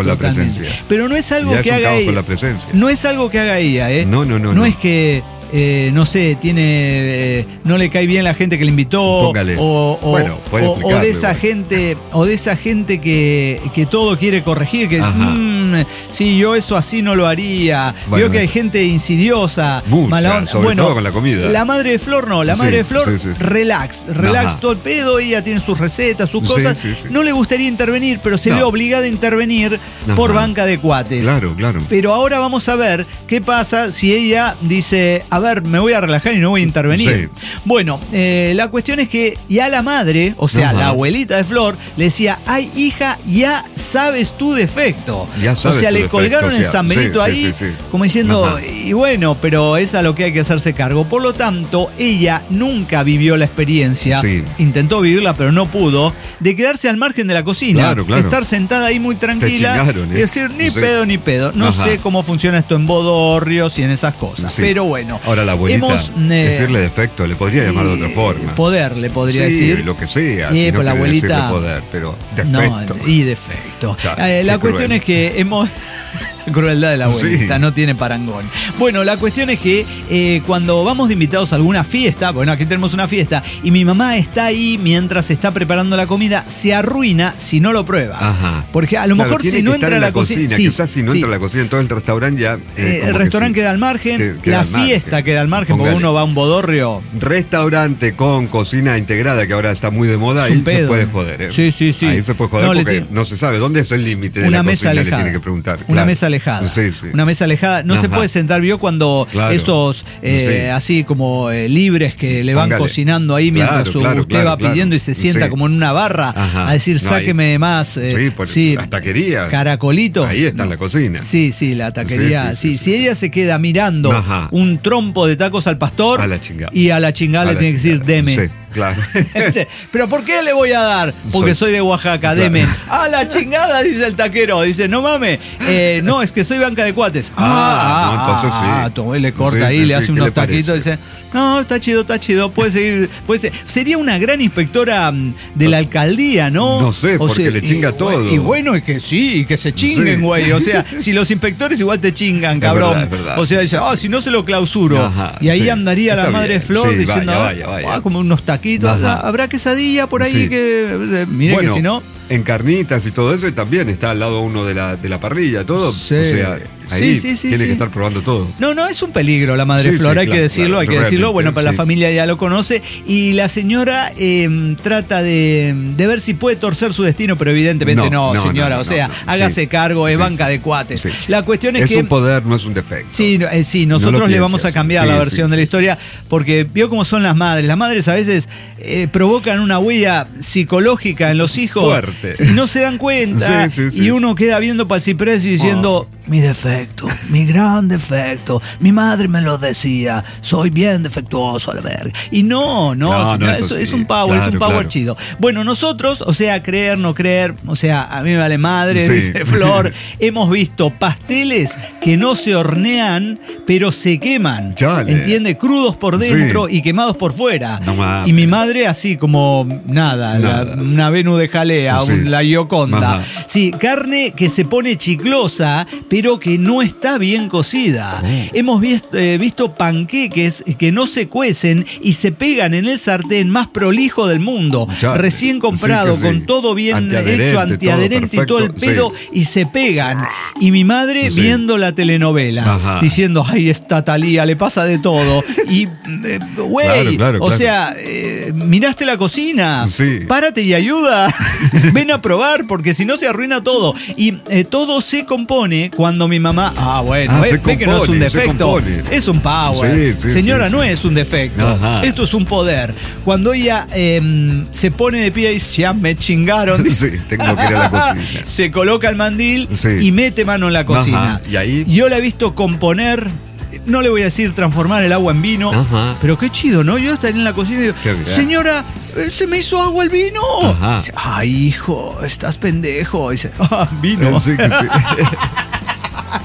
la totalmente. presencia. Pero no es algo Ya que es un haga caos ella. con la presencia. No es algo que haga ella, ¿eh? No, no, no. No, no. es que, eh, no sé, tiene eh, no le cae bien la gente que le invitó. Póngale. O, o, Bueno, puede o, o explicarlo de esa igual. gente, o de esa gente que, que todo quiere corregir, que es, Ajá. mmm, sí, yo eso así no lo haría. Bueno, Veo que hay gente insidiosa, mucha, mala onda. sobre Bueno, todo con la comida. La madre de Flor no, la Sí, madre de Flor, sí, sí, sí. relax, relax Ajá. todo el pedo, ella tiene sus recetas, sus Sí, cosas. sí, sí. No le gustaría intervenir, pero se No. ve obligada a intervenir Ajá. por banca de cuates. Claro, claro. Pero ahora vamos a ver qué pasa si ella dice, a ver, me voy a relajar y no voy a intervenir. Sí. Bueno, eh, la cuestión es que ya la madre, o sea, Ajá. la abuelita de Flor, le decía, ay hija, ya sabes tu defecto. Ya sabes o sea, tu le defecto, colgaron o en sea, San Benito sí, ahí, sí, sí, sí. como diciendo, Ajá. y bueno, pero es a lo que hay que hacerse cargo. Por lo tanto, ella nunca vivió la experiencia, Sí. intentó vivirla, pero no pudo, de quedarse al margen de la cocina, Claro, claro. estar sentada ahí muy tranquila chingaron, ¿eh? y decir, ni Sí. pedo, ni pedo. No Ajá. sé cómo funciona esto en bodorrios y en esas cosas. Sí. Pero bueno. Ahora la abuelita, hemos, eh, decirle defecto, le podría llamar de otra eh, forma. Poder, le podría sí, decir. lo que sea, Eh, si no pero la quiere abuelita- decirle poder, pero defecto. No, y defecto. Ya, Eh, la qué cuestión cruel. es que hemos... Crueldad de la abuelita, Sí. no tiene parangón. Bueno, la cuestión es que eh, cuando vamos de invitados a alguna fiesta, bueno, aquí tenemos una fiesta, y mi mamá está ahí mientras se está preparando la comida, se arruina si no lo prueba. Ajá. Porque a lo Claro, mejor tiene si no que estar entra en a la la cocina... sí, quizás si no sí. entra a la cocina, entonces el restaurante ya... eh, Eh, como el que restaurante sí. queda al margen, Que- queda la al margen. fiesta queda al margen, porque Póngale. uno va a un bodorrio. Restaurante con cocina integrada, que ahora está muy de moda, Es un ahí se pedo. puede joder. ¿eh? Sí, sí, sí. Ahí se puede joder No, le porque tiene- no se sabe dónde es el límite de Una la mesa cocina, alejada. le tiene que preguntar. Una claro. mesa alejada. Sí, sí. Una mesa alejada. No se Ajá. puede sentar. Vio cuando Claro. estos eh, Sí. así como eh, libres que le van Póngale. cocinando ahí mientras Claro, su- claro, usted claro, va claro. pidiendo y se sienta Sí. como en una barra Ajá. a decir, No, ahí- sáqueme más. eh, Sí, por- las taquerías. Caracolito. Ahí está en la cocina. Sí, sí, la taquería. Sí, Sí, sí, sí, si sí. ella se queda mirando Ajá. un trompo de tacos al pastor, A la chingada. y a la chingada A le la tiene que decir, chingada. deme. Sí, claro. Dice, pero ¿por qué le voy a dar? Porque soy, Soy- de Oaxaca, Claro. deme. A la chingada, dice el taquero. Dice, no mames, eh, no, es que soy banca de cuates. Ah, no, entonces sí. Ah, tomó y le corta Sí, ahí, sí, le sí, hace ¿qué unos le taquitos y parece? dice, no, está chido, está chido, puede seguir, puede ser. Sería una gran inspectora mm, de la alcaldía, ¿no? No sé, O porque sea, le chinga y, todo. Y bueno, es que sí, y que se chinguen, Sí. güey. O sea, si los inspectores igual te chingan, Es cabrón. verdad, es verdad. O sea, dice, ah, si no se lo clausuro. Ajá, y ahí sí. andaría la Está madre bien. de Flor Sí, diciendo, vaya, vaya, vaya. "Ah, como unos taquitos, Ajá. habrá quesadilla por ahí Sí. que eh, mire Bueno, que si no en carnitas y todo eso, y también está al lado uno de la, de la parrilla, todo. Sí. O sea, Sí, ahí sí, sí, tiene sí. que estar probando todo. no, no, es un peligro la madre Sí, Flor, sí, hay claro, que decirlo, claro, hay que decirlo. realmente, Bueno, para la sí. familia ya lo conoce. Y la señora eh, trata de, de ver si puede torcer su destino, pero evidentemente no, No, no, señora. no, no, o sea, no, no. hágase Sí. cargo, es Sí, banca sí. de cuates. Sí. La cuestión es, Es que. un poder, no es un defecto. Sí, no, eh, sí, No nosotros lo le piense vamos a así. cambiar Sí, la sí, versión de la sí, historia porque vio cómo son las madres. Las madres a veces eh, provocan una huella psicológica en los hijos Fuerte. y no se dan cuenta. Sí, sí, sí. Y uno queda viendo para el ciprés y diciendo, mi defecto, mi gran defecto, mi madre me lo decía, soy bien defectuoso a la verga. Y no, no, No, señora, no, eso eso es sí, un power, es un claro, power claro. chido. Bueno, nosotros, o sea, creer, no creer, o sea, a mí me vale madre, Sí. dice Flor, hemos visto pasteles que no se hornean, pero se queman. Chale. ¿Entiende? Crudos por dentro Sí. y quemados por fuera. No mames. Y mi madre así como nada, la- Nada. una Venus de jalea, Sí. un- la Gioconda. Ajá. Sí, carne que se pone chiclosa, pero que no está bien cocida. Oh. Hemos visto, eh, visto panqueques que no se cuecen y se pegan en el sartén más prolijo del mundo. Chale. Recién comprado, Sí que sí. con todo bien Antiadherente, hecho, todo antiadherente y todo el perfecto, pedo, sí. y se pegan. Y mi madre Sí. viendo la telenovela, Ajá. diciendo, ay, esta Talía, le pasa de todo. Y, eh, güey, Claro, claro, o claro. sea, eh, miraste la cocina, Sí. párate y ayuda, ven a probar, porque si no se arruina todo. Y eh, todo se compone cuando mi mamá, ah, bueno, Ah, eh, se ve que no es un compone, se defecto, compone. es un power. Sí, sí, Señora, sí, no sí. es un defecto, Ajá. esto es un poder. Cuando ella eh, se pone de pie y dice, ya me chingaron, dice, Sí, tengo que ir a la cocina. se coloca el mandil Sí. y mete mano en la cocina. Ajá, y ahí- Yo la he visto componer, no le voy a decir transformar el agua en vino, Ajá. pero qué chido, ¿no? Yo estaría en la cocina y digo, Qué bien. señora, eh, se me hizo agua el vino. Ajá. Dice, ay, hijo, estás pendejo. Dice, ah, vino. Eh, sí, que sí.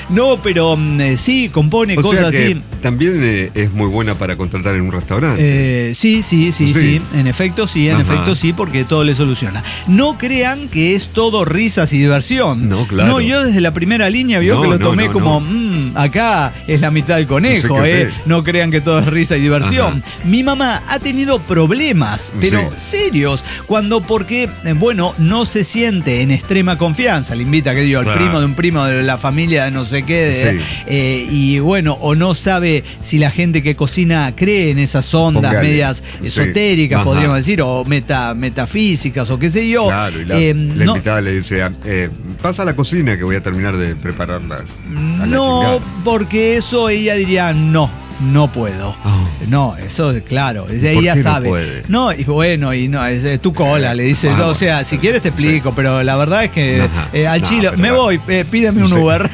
No, pero eh, sí, compone o cosas sea que así. También eh, es muy buena para contratar en un restaurante. Eh, sí, sí, sí, sí, sí. En efecto, sí, en Ajá. efecto, sí, porque todo le soluciona. No crean que es todo risas y diversión. No, claro. No, yo desde la primera línea vio No, que lo no, tomé no, como, no. mmm, acá es la mitad del conejo, No sé qué ¿eh? sé. No crean que todo es risa y diversión. Ajá. Mi mamá ha tenido problemas, pero sí. serios, cuando porque, eh, bueno, no se siente en extrema confianza. Le invita, que digo, al claro. primo de un primo de la familia de no sé qué, de, sí. eh, y bueno, o no sabe si la gente que cocina cree en esas ondas Póngale. medias esotéricas, sí. podríamos decir, o meta, metafísicas, o qué sé yo. Claro, y la, eh, la no, invitada le dice, eh, pasa a la cocina que voy a terminar de prepararlas. No, porque eso ella diría, no. No puedo. Oh. No, eso claro. Ella sabe. No, puede? No, y bueno, y no, es, es tu cola, le dice. Ah, no, o sea, si quieres te explico, sí. pero la verdad es que eh, al no, chile, me va. voy, eh, pídeme un sí. Uber.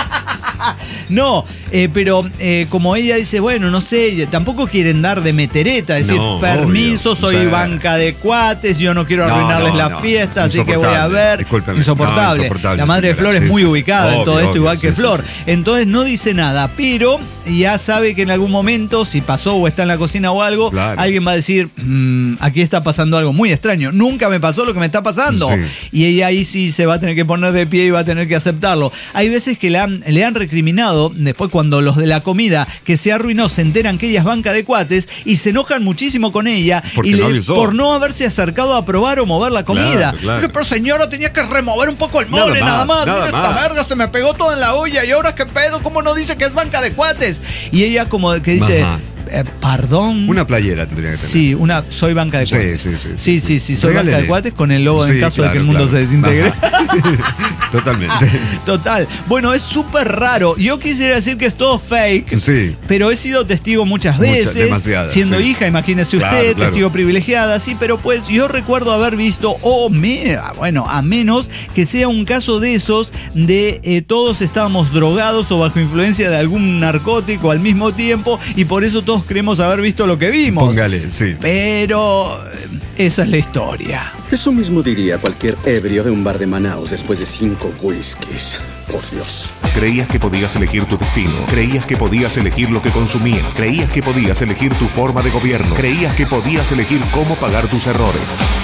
No, eh, pero eh, como ella dice, bueno, no sé, tampoco quieren dar de metereta, es decir, no, permiso, obvio. soy o sea, banca de cuates, yo no quiero arruinarles no, no, la no, fiesta, así que voy a ver. Insoportable. No, insoportable. La madre señora, de Flor es sí, muy sí, ubicada obvio, en todo esto, obvio, igual sí, que sí, Flor. Sí, sí. Entonces no dice nada, pero ya sabe que en algún momento, si pasó o está en la cocina o algo, claro. alguien va a decir, mmm, aquí está pasando algo muy extraño. Nunca me pasó lo que me está pasando. Sí. Y ella ahí sí se va a tener que poner de pie y va a tener que aceptarlo. Hay veces que le han, le han recriminado, después cuando los de la comida que se arruinó se enteran que ella es banca de cuates y se enojan muchísimo con ella y no le, por no haberse acercado a probar o mover la comida. Claro, claro. Pero señora, tenía que remover un poco el mole, nada más. Nada más. Nada esta verga se me pegó todo en la olla y ahora qué pedo, ¿cómo no dice que es banca de cuates? Y ella como que dice... Eh, perdón. Una playera tendría que tener. Sí, una, soy banca de cuates. Sí, sí, sí. Sí, sí, sí, sí soy Regálele. banca de cuates con el logo sí, en caso claro, de que el mundo claro. se desintegre. Totalmente. Total. Bueno, es súper raro. Yo quisiera decir que es todo fake. Sí. Pero he sido testigo muchas veces. Muchas, siendo sí. hija, imagínese usted, claro, claro. testigo privilegiada, sí, pero pues yo recuerdo haber visto, o oh, me, bueno, a menos que sea un caso de esos de eh, todos estábamos drogados o bajo influencia de algún narcótico al mismo tiempo y por eso todos creemos haber visto lo que vimos. Póngale, sí. Pero esa es la historia. Eso mismo diría cualquier ebrio de un bar de Manaus después de cinco whiskies. Por Dios. Creías que podías elegir tu destino. Creías que podías elegir lo que consumías. Creías que podías elegir tu forma de gobierno. Creías que podías elegir cómo pagar tus errores.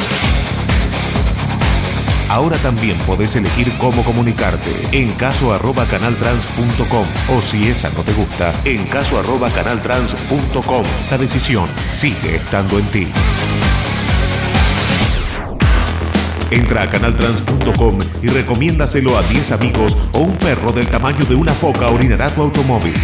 Ahora también podés elegir cómo comunicarte en caso arroba canaltrans punto com o si esa no te gusta, en caso arroba canaltrans punto com. La decisión sigue estando en ti. Entra a canaltrans punto com y recomiéndaselo a diez amigos o un perro del tamaño de una foca orinará tu automóvil.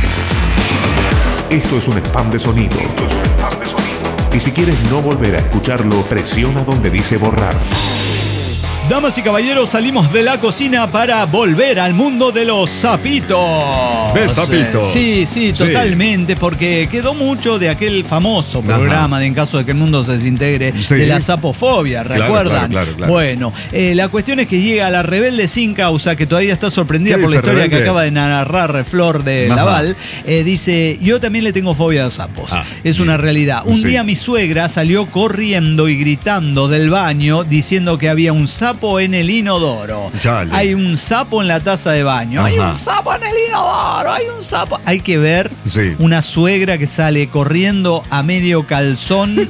Esto es un spam de sonido. Esto es un spam de sonido. Y si quieres no volver a escucharlo, presiona donde dice borrar. Damas y caballeros, salimos de la cocina para volver al mundo de los sapitos. ¿De sapitos? Sí, sí, totalmente, sí. Porque quedó mucho de aquel famoso programa Ajá. de En caso de que el mundo se desintegre, sí. de la sapofobia, ¿recuerdan? Claro, claro, claro, claro. Bueno, eh, la cuestión es que llega la rebelde sin causa, que todavía está sorprendida por la historia rebelde? que acaba de narrar Flor de Ajá. Laval. Eh, dice, yo también le tengo fobia a los sapos. Ah, es bien. Una realidad. Un sí. día mi suegra salió corriendo y gritando del baño diciendo que había un sapo en el inodoro. Chale. Hay un sapo en la taza de baño. Ajá. Hay un sapo en el inodoro. Hay un sapo. Hay que ver sí. una suegra que sale corriendo a medio calzón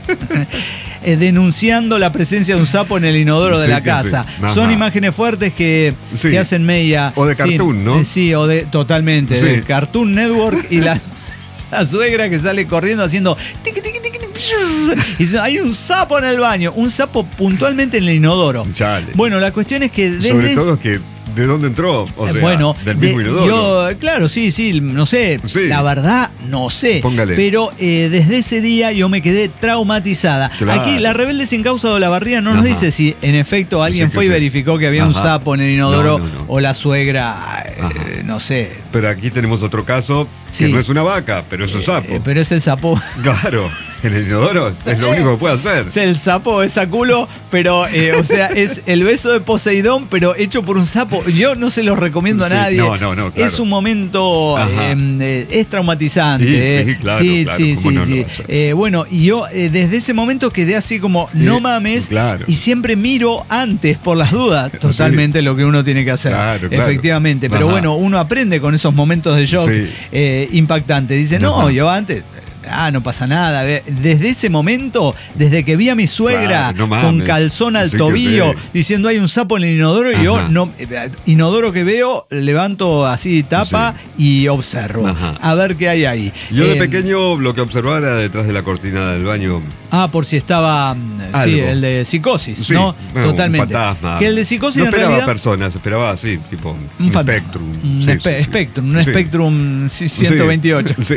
eh, denunciando la presencia de un sapo en el inodoro sí, de la casa. Sí. Son imágenes fuertes que, sí. que hacen media. O de Cartoon, sí, ¿no? Eh, sí, o de totalmente. Sí. De Cartoon Network y la, la suegra que sale corriendo haciendo tiqui, tiqui, tiqui, y dice, hay un sapo en el baño, un sapo puntualmente en el inodoro. Chale. Bueno, la cuestión es que desde sobre todo que ¿de dónde entró? O sea, bueno, del mismo de, inodoro. Yo, claro, sí, sí, no sé. Sí. La verdad, no sé. Póngale. Pero eh, desde ese día yo me quedé traumatizada. Claro. Aquí la rebelde sin causa de Olavarría no Ajá. nos dice si en efecto alguien sí fue y sí. verificó que había Ajá. un sapo en el inodoro no, no, no. o la suegra, eh, no sé. Pero aquí tenemos otro caso que sí. no es una vaca, pero es un sapo. Eh, pero es el sapo. Claro. En el inodoro es lo único que puede hacer. Es el sapo, es a culo, pero, eh, o sea, es el beso de Poseidón, pero hecho por un sapo. Yo no se los recomiendo a sí, nadie. No, no, no, claro. Es un momento, eh, es traumatizante. Sí, eh. sí, claro, sí, claro. sí, sí, no sí. Eh, bueno, y yo eh, desde ese momento quedé así como, no mames, claro. y siempre miro antes por las dudas, totalmente sí. lo que uno tiene que hacer. Claro, claro. Efectivamente, pero Ajá. bueno, uno aprende con esos momentos de shock Sí. eh, impactantes. Dice, no, Ajá. yo antes... Ah, no pasa nada. Desde ese momento, desde que vi a mi suegra Claro, no mames. con calzón al Sí que tobillo sí. diciendo hay un sapo en el inodoro, y yo Ajá. no, eh, inodoro que veo, levanto así tapa y observo. Ajá. A ver qué hay ahí. Yo de Eh, pequeño lo que observaba era detrás de la cortina del baño. Ah, por si estaba. mm, Sí, Algo. el de psicosis, Sí, ¿no? bueno, Totalmente. Un fantasma. Que el de psicosis no en esperaba realidad. personas, esperaba así, tipo un, Un fantasma. Spectrum. Un Sí, espe- sí, sí. Spectrum, un Sí. Spectrum Sí. ciento veintiocho. Sí.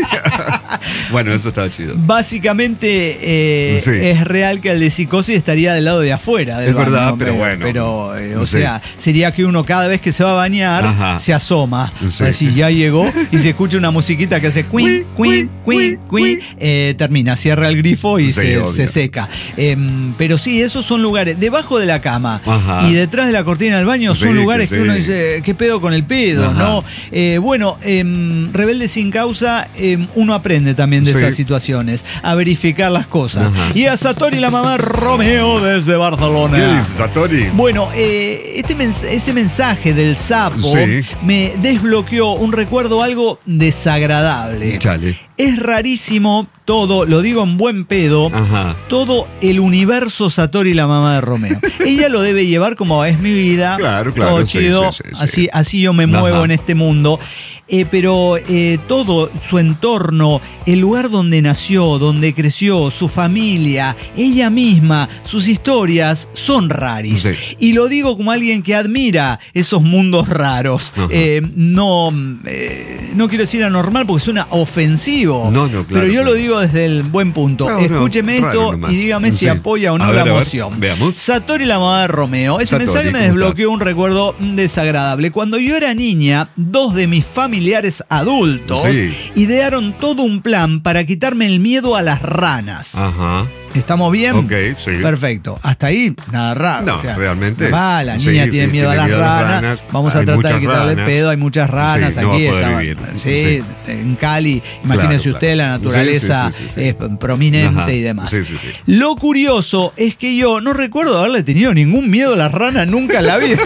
Bueno, eso estaba chido. Básicamente eh, Sí. es real que el de psicosis estaría del lado de afuera del Es verdad, baño, pero eh, bueno. Pero, eh, o Sí. sea, sería que uno cada vez que se va a bañar Ajá. se asoma. Sí. Así ya llegó y se escucha una musiquita que hace queen, queen, queen, queen. eh, termina, cierra el grifo y Sí, se, obvio. se seca. Em, pero sí, esos son lugares debajo de la cama Ajá. y detrás de la cortina del baño son Sí, lugares que, que uno sí. dice, ¿qué pedo con el pedo? Ajá. ¿No? Eh, bueno, em, Rebelde sin causa, em, uno aprende también de Sí. esas situaciones, a verificar las cosas. Ajá. Y a Satori la mamá Romeo desde Barcelona. ¿Qué dices, Satori? Bueno, eh, este mens- ese mensaje del sapo Sí. me desbloqueó un recuerdo algo desagradable. Chale. Es rarísimo todo, lo digo en buen pedo, Ajá. todo el universo Satori la mamá de Romeo. Ella lo debe llevar como es mi vida, Claro, claro, todo sí, chido, sí, sí, sí. así, así yo me muevo Ajá. en este mundo. Eh, pero eh, todo su entorno, el lugar donde nació, donde creció, su familia, ella misma, sus historias son raris. Sí. Y lo digo como alguien que admira esos mundos raros. Ajá. Eh, no, eh, no quiero decir anormal porque suena ofensivo. No, no, claro, Pero yo claro. lo digo desde el buen punto. No, no, Escúcheme raro esto nomás. y dígame si Sí. apoya o no A ver, la a ver, moción. veamos. Satori la mamá de Romeo. Ese Satori, mensaje me ¿cómo desbloqueó un recuerdo desagradable. Cuando yo era niña, dos de mis familiares adultos Sí. idearon todo un plan para quitarme el miedo a las ranas. Ajá. ¿Estamos bien? Ok, sí. Perfecto. Hasta ahí, nada raro. No, o sea, realmente. Va, la Sí, niña sí, tiene miedo tiene a las miedo a las ranas. ranas. Vamos a Hay tratar de muchas quitarle el ranas. pedo. Hay muchas ranas Sí, no va a aquí. poder estaban- vivir. sí, Sí. en Cali. Imagínese Claro, usted, la claro. naturaleza Sí, sí, sí, sí, sí. es prominente Ajá. y demás. Sí, sí, sí. Lo curioso es que yo no recuerdo haberle tenido ningún miedo a las ranas nunca en la vida.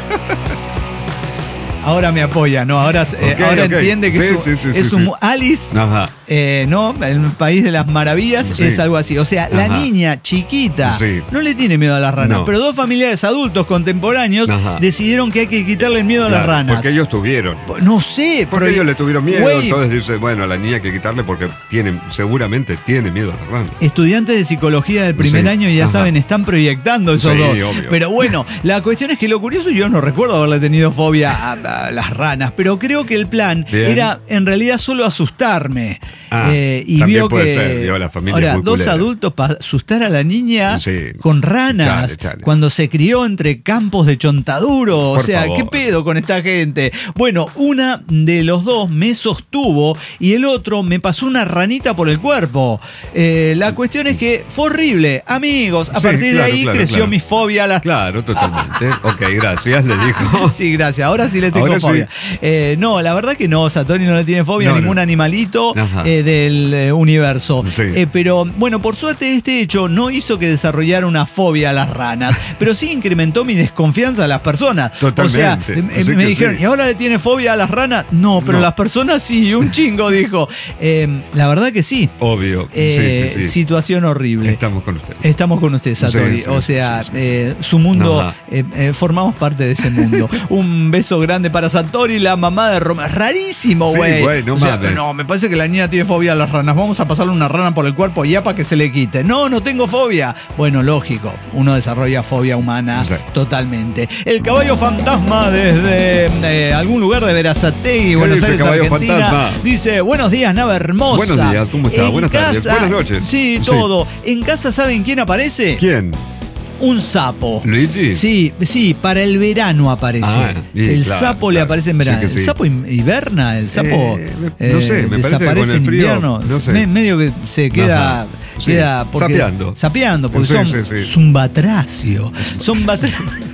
Ahora me apoya, ¿no? Ahora, eh, Ok, ahora ok. entiende que Sí, es un, sí, sí, es sí, un sí. Alice, Ajá. eh, ¿no? El país de las maravillas Sí. es algo así. O sea, la Ajá. niña chiquita Sí. no le tiene miedo a las ranas, No. pero dos familiares adultos contemporáneos Ajá. decidieron que hay que quitarle el miedo a las Claro, ranas. Porque ellos tuvieron. No sé, Porque pero- ellos le tuvieron miedo, Güey, entonces dice, bueno, a la niña hay que quitarle porque tiene, seguramente tiene miedo a las ranas. estudiantes de psicología del primer Sí, año ya ajá. saben, están proyectando esos Sí, dos. obvio. Pero bueno, la cuestión es que lo curioso, yo no recuerdo haberle tenido fobia a, a las ranas, pero creo que el plan Bien. era en realidad solo asustarme. Ah, Eh, y también vio puede que ser, vio a la familia ahora muy dos culera. adultos para asustar a la niña Sí. con ranas Chale, chale. cuando se crió entre campos de chontaduro. O Por sea, favor. ¿qué pedo con esta gente? Bueno, una de los dos me sostuvo y el otro me pasó una ranita por el cuerpo. Eh, la cuestión es que fue horrible. Amigos, a Sí, partir de claro, ahí claro, creció claro. mi fobia a las Claro, totalmente. Ok, gracias, le dijo. Sí, gracias. Ahora sí le tengo Ahora sí. fobia. Eh, no, la verdad que no, Satori no le tiene fobia No, a ningún no. animalito Ajá. eh, del eh, universo. Sí. Eh, pero bueno, por suerte este hecho no hizo que desarrollara una fobia a las ranas, pero sí incrementó mi desconfianza a las personas. Totalmente. O sea, eh, Sí me que dijeron, sí. ¿y ahora le tiene fobia a las ranas? No, pero No. las personas sí, un chingo dijo. Eh, la verdad que sí. Obvio. Eh, sí, sí, sí. Situación horrible. Estamos con usted. Estamos con usted, Satori. Sí, sí, o sí, sea, sí, sí, sí. eh, su mundo, Ajá. eh, eh, formamos parte de ese mundo. Un beso grande para Satori, la mamá de Roma. Rarísimo, Sí, güey. güey, no O sea, mames. no, me parece que la niña tiene fobia a las ranas. Vamos a pasarle una rana por el cuerpo ya para que se le quite. No, no tengo fobia. Bueno, lógico. Uno desarrolla fobia humana Sí. totalmente. El caballo fantasma desde eh, algún lugar de Verazategui, Buenos dice, Aires, caballo Argentina. fantasma? Dice, buenos días, nave hermosa. Buenos días, ¿cómo está? En Buenas tardes, casa- buenas noches. Sí, Sí. todo. En casa, ¿saben quién aparece? ¿Quién? Un sapo. ¿Luigi? Sí, sí, para el verano aparece. Ah, bien, el claro, sapo le claro. aparece en Sí verano. que sí. ¿El sapo in- hiberna? ¿El sapo Eh, no sé, me parece que desaparece con el en frío, invierno? no sé. Me- medio que se queda... Ajá. Sí, queda porque- sapeando. Sapeando, porque Sí, son sí, sí. zumbatracio. Zumbatracio.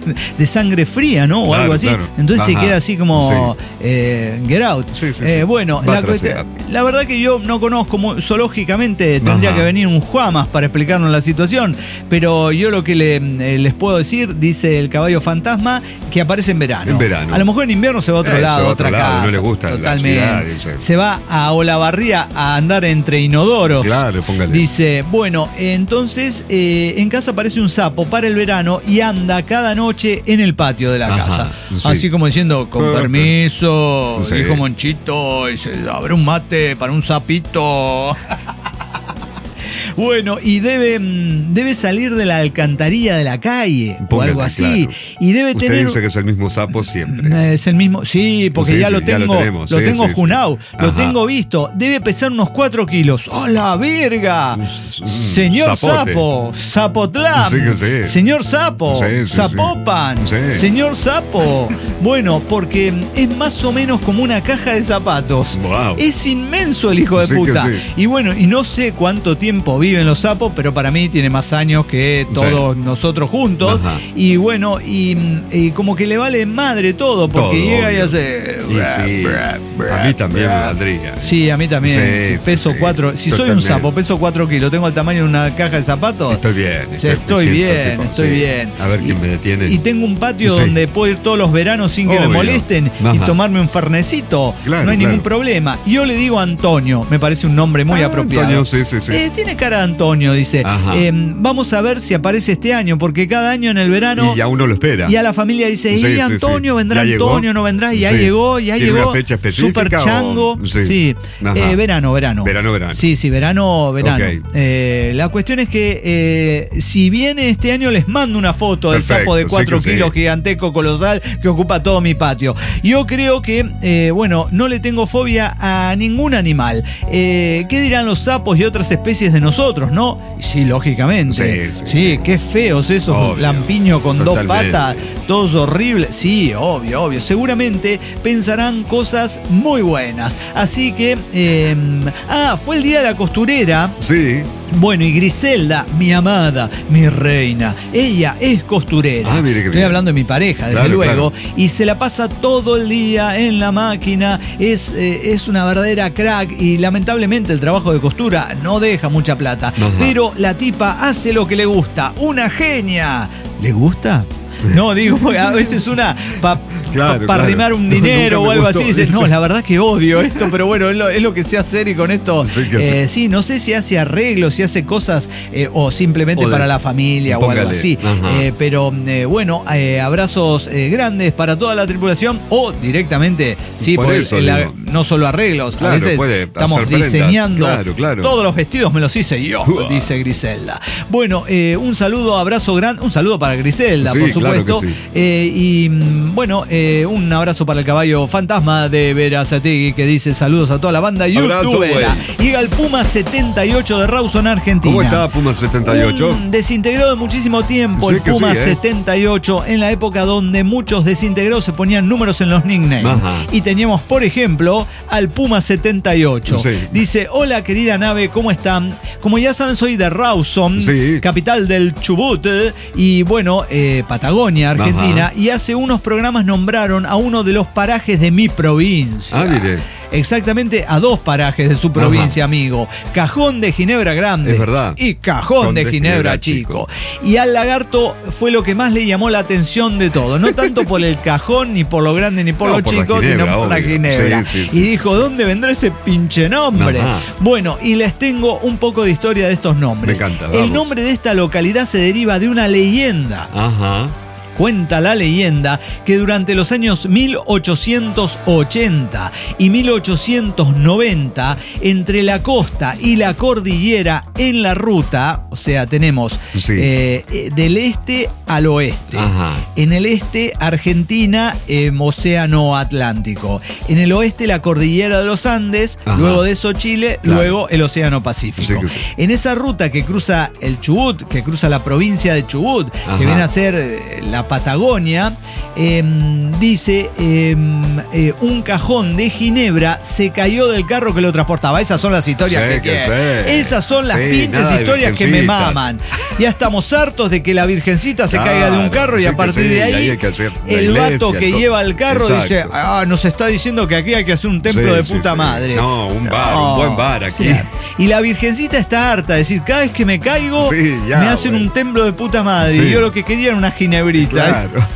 de sangre fría, ¿no? O claro, algo así. Claro. Entonces Ajá. se queda así como sí. eh, Get Out. Sí, sí, eh, sí. bueno, Va la, a trasear. la verdad que yo no conozco muy, zoológicamente, tendría Ajá. que venir un Juamas para explicarnos la situación, pero yo lo que le, eh, les puedo decir, dice el caballo fantasma, que aparece en verano. En verano. A lo mejor en invierno se va a otro Eh, lado, se va a otra otro lado, casa. no le gusta la totalmente. ciudad, dice. Se va a Olavarría a andar entre inodoros. Claro, póngale. Dice, bueno, entonces eh, en casa aparece un sapo para el verano y anda cada noche en el patio de la Ajá, casa. sí. Así como diciendo, con Ah, permiso, sí. dijo Monchito, y se abre un mate para un sapito. Bueno, y debe, debe salir de la alcantarilla de la calle Póngale, o algo así. claro. Y debe Usted tener. dice que es el mismo sapo siempre. Es el mismo, sí, porque Sí, ya, sí, lo ya lo tengo, tenemos, lo sí, tengo sí, sí. junao, lo Ajá. tengo visto. Debe pesar unos cuatro kilos. ¡Oh, la verga! Un s- un Señor zapote. Sapo, Zapotlán, Sí que sí. señor Sapo, Sí, sí, sí. Zapopan, Sí. señor Sapo. Bueno, porque es más o menos como una caja de zapatos. Wow. Es inmenso el hijo de Sí que puta. sí. Y bueno, y no sé cuánto tiempo viven los sapos, pero para mí tiene más años que todos Sí. nosotros juntos. Ajá. Y bueno, y, y como que le vale madre todo, porque Todo, llega y obvio. hace. Y sí, a mí también me valdría. Sí, a mí también. Sí, Sí, sí, peso sí. cuatro. Si soy un Totalmente. sapo, peso cuatro kilos, tengo el tamaño de una caja de zapatos. Estoy bien. Sí, estoy me siento bien, así como- estoy sí. bien. A ver quién Y- me detiene. Y tengo un patio Sí. donde puedo ir todos los veranos sin que me Obvio. molesten y Ajá. tomarme un fernecito. Claro, no hay claro. ningún problema. Yo le digo Antonio, me parece un nombre muy Ah, apropiado. Antonio, sí, sí, sí. Eh, tiene cara de Antonio, dice. Ajá. Eh, vamos a ver si aparece este año, porque cada año en el verano. Y ya uno lo espera. Y a la familia dice, Sí, ¿y sí, Antonio sí. vendrá? ¿Ya llegó? Antonio no vendrá, y ya Sí. llegó, ya ¿Tiene llegó. una fecha específica Super chango. o- Sí. Sí. Ajá. Eh, verano, verano. Verano, verano. Sí, sí, verano, verano. Ok. Eh, la cuestión es que eh, si viene este año les mando una foto del Perfecto, sapo de sí cuatro que sí. kilos gigantesco, colosal, que ocupa todo mi patio. Yo creo que, eh, bueno, no le tengo fobia a ningún animal. Eh, ¿Qué dirán los sapos y otras especies de nosotros, no? Y sí, lógicamente. Sí, sí, Sí, sí. qué feos esos Obvio. lampiños con Totalmente. dos patas, todos horribles. Sí, obvio, obvio. Seguramente pensarán cosas muy buenas. Así que, eh, ah, fue el día de la costurera. Sí. Bueno, y Griselda, mi amada, mi reina, ella es costurera. Ah, mire qué Estoy bien. hablando de mi pareja, desde Claro, luego. claro. Y se la pasa todo el día en la máquina. Es, eh, es una verdadera crack y lamentablemente el trabajo de costura no deja mucha plata. Ajá. Pero la tipa hace lo que le gusta. Una genia. ¿Le gusta? No, digo, porque a veces una para Claro, pa, pa claro. arrimar un dinero Nunca o me algo gustó. así, dices, no, la verdad que odio esto, pero bueno, es lo, es lo que sé hacer y con esto, Sí que eh, sí, no sé si hace arreglos, si hace cosas eh, o simplemente O de- para la familia o algo póngale, así. ajá. Eh, pero eh, bueno, eh, abrazos eh, grandes para toda la tripulación o directamente, sí, Por porque eso el- digo. no solo arreglos, Claro, a veces puede estamos hacer prendas. diseñando Claro, claro. todos los vestidos, me los hice yo, Uah. dice Griselda. Bueno, eh, un saludo, abrazo grande, un saludo para Griselda, Sí, por claro supuesto. que sí. Eh, y mm, bueno, eh, un abrazo para el caballo fantasma de Verazategui que dice saludos a toda la banda Abrazo, youtubera. güey. Llega el Puma setenta y ocho de Rawson, Argentina. ¿Cómo está Puma setenta y ocho? Un desintegrado de muchísimo tiempo, Sí el que Puma sí, ¿eh? setenta y ocho, en la época donde muchos desintegrados se ponían números en los nicknames. Ajá. Y teníamos, por ejemplo, al Puma setenta y ocho. Sí. Dice, hola querida nave, ¿cómo están? Como ya saben, soy de Rawson, Sí. capital del Chubut, eh, y bueno, eh, Patagonia, Argentina, Ajá. y hace unos programas nombraron a uno de los parajes de mi provincia. Ah, mire. Exactamente a dos parajes de su provincia, Ajá. amigo. Cajón de Ginebra Grande. Es verdad. Y Cajón de, Ginebra, Chico. Y al lagarto fue lo que más le llamó la atención de todo. No tanto por el cajón, ni por lo grande, ni por No, lo por la chico, Ginebra, sino por la obvio. Ginebra. Sí, sí, y sí, dijo, sí, sí. ¿dónde vendrá ese pinche nombre? Ajá. Bueno, y les tengo un poco de historia de estos nombres. Me encanta, El vamos. nombre de esta localidad se deriva de una leyenda. Ajá. Cuenta la leyenda que durante los años mil ochocientos ochenta y mil ochocientos noventa, entre la costa y la cordillera en la ruta, o sea, tenemos Sí. eh, eh, del este al oeste. Ajá. En el este, Argentina, eh, Océano Atlántico. En el oeste, la cordillera de los Andes. Ajá. Luego de eso, Chile. Claro. Luego, el Océano Pacífico. Sí que sí. En esa ruta que cruza el Chubut, que cruza la provincia de Chubut, Ajá. que viene a ser eh, la Patagonia, eh, dice, eh, eh, un cajón de Ginebra se cayó del carro que lo transportaba. Esas son las historias Sí, que, que quieren. sí. Esas son las Sí, pinches nada de historias que me virgencitas. maman. Ya estamos hartos de que la virgencita se Claro, caiga de un carro y sí a que partir sí, de y ahí, ahí hay que hacer la el iglesia, vato que todo. lleva el carro Exacto. dice, ah, nos está diciendo que aquí hay que hacer un templo Sí, de sí, puta sí. madre. No, un bar, un buen bar aquí. sí. Y la virgencita está harta de decir, cada vez que me caigo, Sí, ya, me hacen bueno. un templo de puta madre. Sí. Y yo lo que quería era una ginebrita. Claro.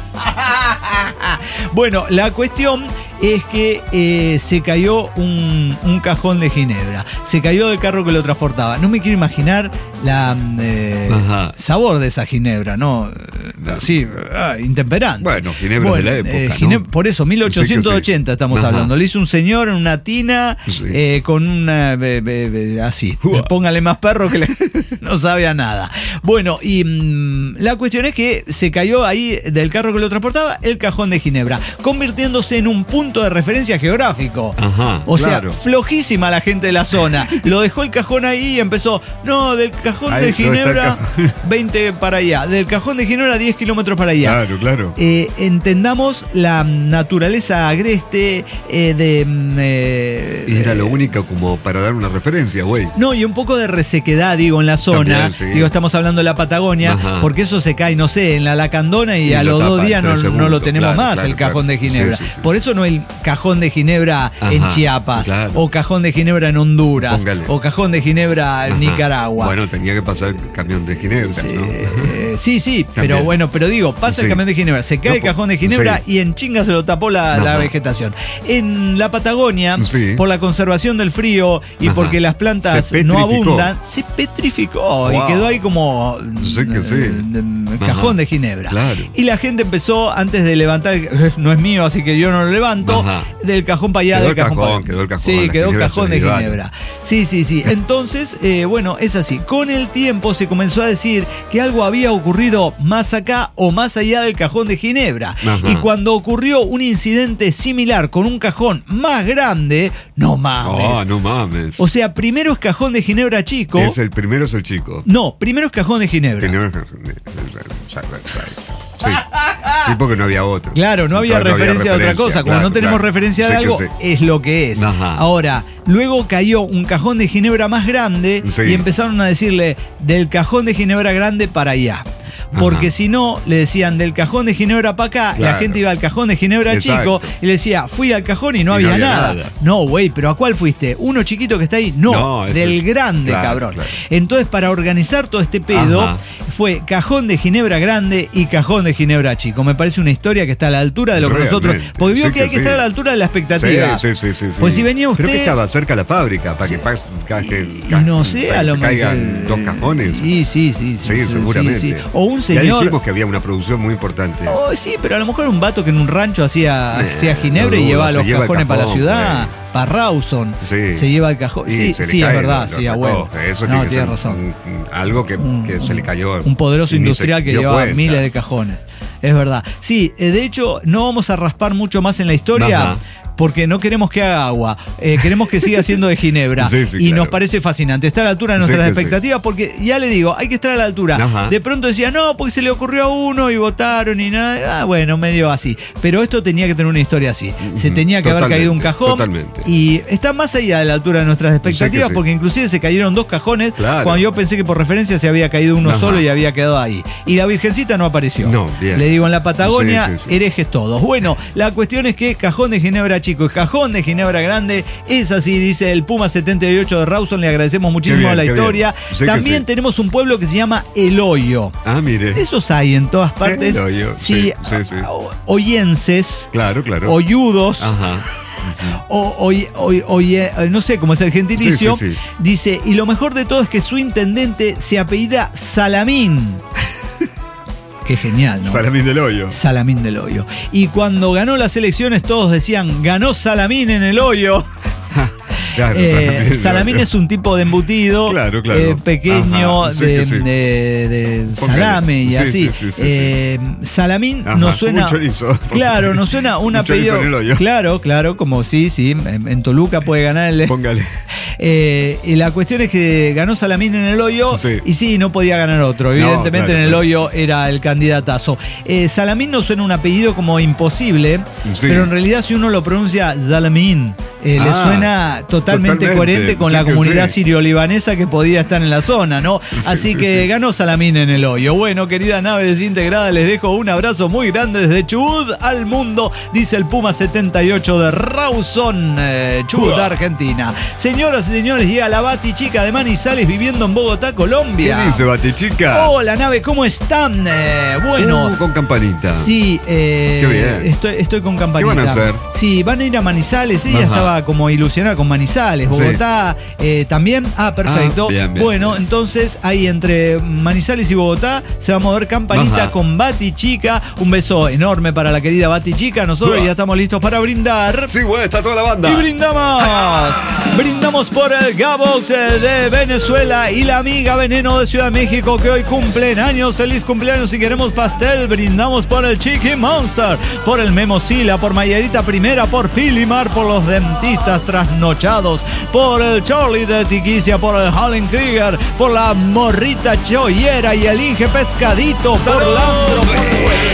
Bueno, la cuestión es que eh, se cayó un, un cajón de Ginebra. Se cayó del carro que lo transportaba. No me quiero imaginar la eh, Ajá. sabor de esa Ginebra, ¿no? Así, ah, intemperante. Bueno, Ginebra Bueno, de la época, eh, ¿no? Gine- Por eso, mil ochocientos ochenta Sí que sí. estamos Ajá. hablando. Le hizo un señor en una tina Sí. eh, con una... be- be- be- así. Uah. Póngale más perro que le- no sabe a nada. Bueno, y mm, la cuestión es que se cayó ahí del carro que lo transportaba el cajón de Ginebra, convirtiéndose en un punto de referencia geográfico. Ajá, O sea, claro. flojísima la gente de la zona. Lo dejó el cajón ahí y empezó, no, del cajón Ahí, de ¿dónde está el Ginebra, cajón? veinte para allá. Del cajón de Ginebra, diez kilómetros para allá. Claro, claro. Eh, entendamos la naturaleza agreste eh, de... mm, eh, Y era lo eh, único como para dar una referencia, güey. no, y un poco de resequedad, digo, en la zona. También, sí. Digo, estamos hablando de la Patagonia, Ajá. porque eso se cae, no sé, en la Lacandona y, Y a lo los dos tapa en días no, tres no lo segundos. tenemos Claro, más, claro, el cajón claro. de Ginebra. Sí, sí, sí. Por eso no el cajón de Ginebra en Ajá, Chiapas, claro. o cajón de Ginebra en Honduras, Póngale. o cajón de Ginebra en Ajá. Nicaragua. Bueno, tenía que pasar el camión de Ginebra, Sí, ¿no? eh, sí, sí, pero También. bueno, pero digo, pasa el Sí. camión de Ginebra, se cae No, el cajón de Ginebra sí. y en chinga se lo tapó la, la Ajá. vegetación. En la Patagonia, Sí. por la conservación del frío y Ajá. porque las plantas Se no petrificó. abundan, se petrificó y Wow. quedó ahí como Sí que sí. eh, eh, Ajá. cajón de Ginebra. Claro. Y la gente empezó, antes de levantar, el- no es mío, así que yo no lo levanto, Ajá. del cajón para allá, Quedó del el cajón, cajón, para allá. quedó el cajón, Sí, la quedó Ginebra cajón se de llevaron. Ginebra. Sí, sí, sí. Entonces, eh, bueno, es así. Con el tiempo se comenzó a decir que algo había ocurrido más acá o más allá del cajón de Ginebra. Ajá. Y cuando ocurrió un incidente similar con un cajón más grande, no mames. Oh, no mames. O sea, primero es cajón de Ginebra chico. Es el primero es el chico. No, primero es cajón de Ginebra. Primero- Sí. Sí, porque no había otro. Claro, no había Entonces, referencia de otra referencia, cosa. Como claro, no tenemos claro. referencia de Sí que algo, sí. es lo que es. Ajá. Ahora, luego cayó un cajón de Ginebra más grande Sí. y empezaron a decirle del cajón de Ginebra grande para allá. Porque Ajá. si no, le decían del cajón de Ginebra para acá, la Claro. gente iba al cajón de Ginebra Exacto. chico y le decía, fui al cajón y no, Y había, no había nada. nada. No, güey, pero ¿a cuál fuiste? ¿Uno chiquito que está ahí? No, No, ese del es- grande, claro, cabrón. claro. Entonces, para organizar todo este pedo, Ajá. fue cajón de Ginebra grande y cajón de Ginebra chico. Me parece una historia que está a la altura de lo que Realmente. nosotros... Porque vio Sí que, que hay que sí. estar a la altura de la expectativa. Sí, sí, sí, sí, sí. Pues si venía usted... Creo que estaba cerca la fábrica para Sí. que pas- caje- Y ca- no sé, para a lo que mejor... caigan dos cajones. Sí, sí, sí. Sí, seguramente. sí, sí. O un Ya señor... dijimos que había una producción muy importante. Oh, sí, pero a lo mejor un vato que en un rancho hacía, Eh, hacía Ginebra no y dudo, llevaba se los lleva el cajones para la cajón, ciudad, güey. para Rawson. Sí. Se lleva el cajón. Y Sí, se le sí, es cae, verdad, lo- sí, lo a huevo. recoge. Eso No, tiene que tiene ser razón. un- un- algo que, Un- que se le cayó. Un poderoso y ni se industrial que dio llevaba cuenta. miles de cajones. Es verdad. Sí, eh, de hecho, no vamos a raspar mucho más en la historia. Ajá. Porque no queremos que haga agua, eh, queremos que siga siendo de Ginebra. Sí, sí, y claro. nos parece fascinante. Está a la altura de Sí nuestras que sí. expectativas, porque ya le digo, hay que estar a la altura. Ajá. De pronto decía, no, porque se le ocurrió a uno y votaron y nada. Ah, bueno, medio así. Pero esto tenía que tener una historia así. Se Ujú. tenía que haber Totalmente, caído un cajón. totalmente. Y está más allá de la altura de nuestras expectativas, sí. porque inclusive se cayeron dos cajones. Claro. Cuando yo pensé que por referencia se había caído uno Ajá. solo y había quedado ahí. Y la Virgencita no apareció. No, bien. Le digo, en la Patagonia, Sí, sí, sí. herejes todos. Bueno, la cuestión es que cajón de Ginebra chico y cajón de Ginebra grande es así, dice el Puma setenta y ocho de Rawson. Le agradecemos muchísimo bien, la qué historia. bien. Sí que También sí. tenemos un pueblo que se llama El Hoyo. Ah, mire. Esos hay en todas partes. El Hoyo, Sí, sí, sí, sí. o- oyenses, Claro, claro. oyudos. Ajá. O, oye, oye, oye, no sé cómo es el gentilicio. Sí, sí, sí. Dice, y lo mejor de todo es que su intendente se apellida Salamín. Qué genial, ¿no? Salamín del Hoyo. Salamín del Hoyo. Y cuando ganó las elecciones todos decían, ganó Salamín en el hoyo. Claro, eh, salamín. salamín es un tipo de embutido claro, claro. eh, pequeño Ajá, sí de, sí. de, de salame y sí, así. Sí, sí, sí, eh, sí. Salamín Ajá, nos suena. un chorizo. Claro, nos suena un, un apellido. En el hoyo. Claro, claro, como sí, sí. En, en Toluca puede ganar el. Póngale. Eh, y la cuestión es que ganó Salamín en el hoyo sí. y sí, no podía ganar otro. Evidentemente no, claro, en el claro. hoyo era el candidatazo. Eh, Salamín nos suena un apellido como imposible, sí. pero en realidad si uno lo pronuncia Salamín, eh, ah, le suena totalmente, totalmente coherente con sí, la comunidad sí. sirio-libanesa que podía estar en la zona, ¿no? Sí, Así sí, que sí. ganó Salamín en el hoyo. Bueno, querida nave desintegrada, les dejo un abrazo muy grande desde Chubut al mundo, dice el Puma setenta y ocho de Rawson, eh, Chubut, Uah. Argentina. Señoras y señores, llega la Batichica de Manizales viviendo en Bogotá, Colombia. ¿Qué dice Batichica? Hola, nave, ¿cómo están? Eh, bueno. Uh, con campanita. Sí, eh, Qué bien. Estoy, estoy con campanita. ¿Qué van a hacer? Sí, van a ir a Manizales. Ella Ajá. estaba como ilusionada con Manizales. Bogotá sí. eh, también. Ah, perfecto. Ah, bien, bien, bueno, bien. Entonces ahí entre Manizales y Bogotá se va a mover campanita Ajá. con Batichica. Un beso enorme para la querida Batichica. Nosotros Uah. ya estamos listos para brindar. Sí, güey, está toda la banda. Y brindamos. Brindamos por el Gabox de Venezuela y la amiga Veneno de Ciudad de México que hoy cumplen años. Feliz cumpleaños si queremos pastel. Brindamos por el Chicken Monster, por el Memosila, por Mayarita Primera, por Pilimar, por los dentistas trasnochados, por el Charlie de Tiquicia, por el Hallen Krieger, por la Morrita Choyera y el Inge Pescadito, por Landro, por...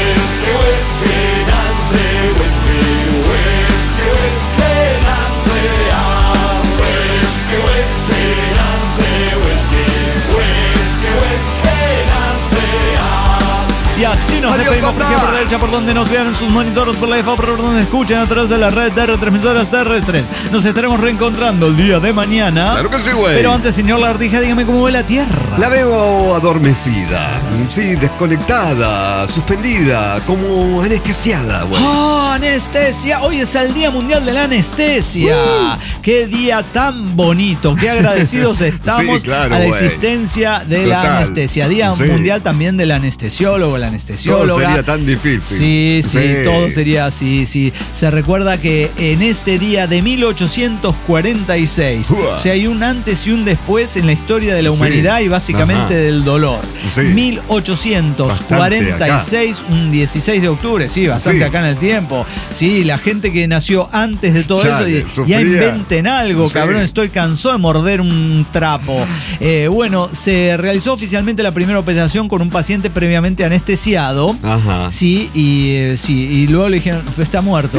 Y así nos Adiós, despedimos por por derecha, por donde nos vean en sus monitores, por la F A, por donde escuchen a través de la red de retransmisoras terrestres. Nos estaremos reencontrando el día de mañana. Claro que sí, güey. Pero antes, señor Lagartija, dígame cómo ve la Tierra. La veo adormecida, sí, desconectada, suspendida, como anestesiada, güey. ¡Oh, anestesia! Hoy es el Día Mundial de la Anestesia. Uh. ¡Qué día tan bonito! ¡Qué agradecidos estamos sí, claro, a la wey. existencia de Total. la anestesia! Día sí. Mundial también del anestesiólogo, la anestesióloga. Todo sería tan difícil. Sí, sí, sí, todo sería así, sí. Se recuerda que en este día de mil ochocientos cuarenta y seis, uh. o sea, hay un antes y un después en la historia de la humanidad sí. y básicamente Ajá. del dolor. Sí. mil ochocientos cuarenta y seis, un dieciséis de octubre, sí, bastante sí. acá en el tiempo. Sí, la gente que nació antes de todo Chale, eso, y, ya inventen algo, sí. cabrón, estoy cansado de morder un trapo. Eh, bueno, se realizó oficialmente la primera operación con un paciente previamente anestesiado. Ajá. Sí, y eh, sí, y luego le dijeron, está muerto.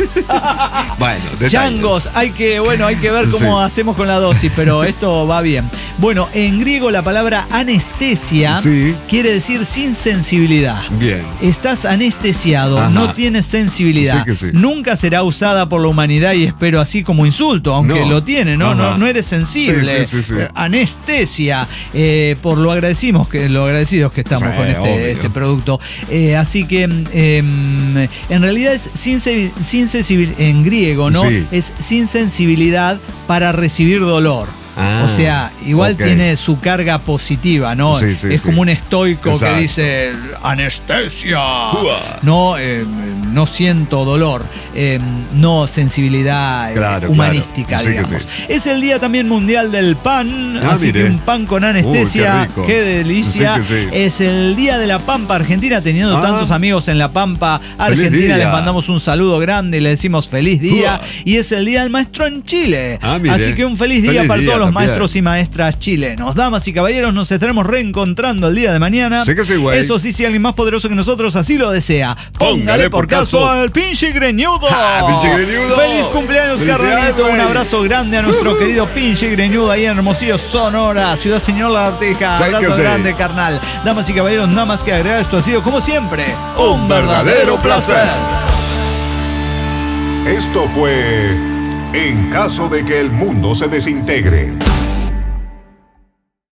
Bueno, detalles. Changos, hay que, bueno, hay que ver cómo sí. hacemos con la dosis, pero esto va bien. Bueno, en griego la palabra anestesia sí. quiere decir sin sensibilidad. Bien. Estás anestesiado, Ajá. no tienes sensibilidad. Sí que sí. Nunca será usada por la humanidad y espero así como insulto, aunque no. lo tiene, ¿no? No, no eres sensible. Sí, sí, sí, sí. Anestesia, eh, por lo agradecimos que lo agradecidos que estamos sí, con este, este producto. Eh, así que eh, en realidad es sin, sin sensibilidad, en griego, ¿no? Sí. Es sin sensibilidad para recibir dolor. Ah, o sea, igual okay. tiene su carga positiva, ¿no? Sí, sí, es sí. como un estoico Exacto. que dice anestesia. Uah. No, eh, no siento dolor, eh, no sensibilidad claro, eh, humanística, claro. Sí, digamos. sí. Es el Día también mundial del pan, ah, así mire. que un pan con anestesia, Uy, qué, qué delicia. Sí, sí. Es el Día de la Pampa Argentina, teniendo ah. tantos amigos en la Pampa Argentina, les mandamos un saludo grande y le decimos feliz día. Uah. Y es el Día del Maestro en Chile, ah, así que un feliz día feliz para día todos los también. maestros y maestras chilenos. Damas y caballeros, nos estaremos reencontrando el día de mañana. Sí que sí, güey. Eso sí, si alguien más poderoso que nosotros así lo desea, póngale, póngale por caso, caso al pinche greñudo. Ah, pinche greñudo. Feliz cumpleaños, Carnalito. Un abrazo grande a nuestro uh-huh. querido pinche greñudo ahí en Hermosillo, Sonora, Ciudad Señor Lagartija. Abrazo grande, sí. carnal. Damas y caballeros, nada más que agregar, esto ha sido como siempre un, un verdadero placer. Esto fue En caso de que el mundo se desintegre.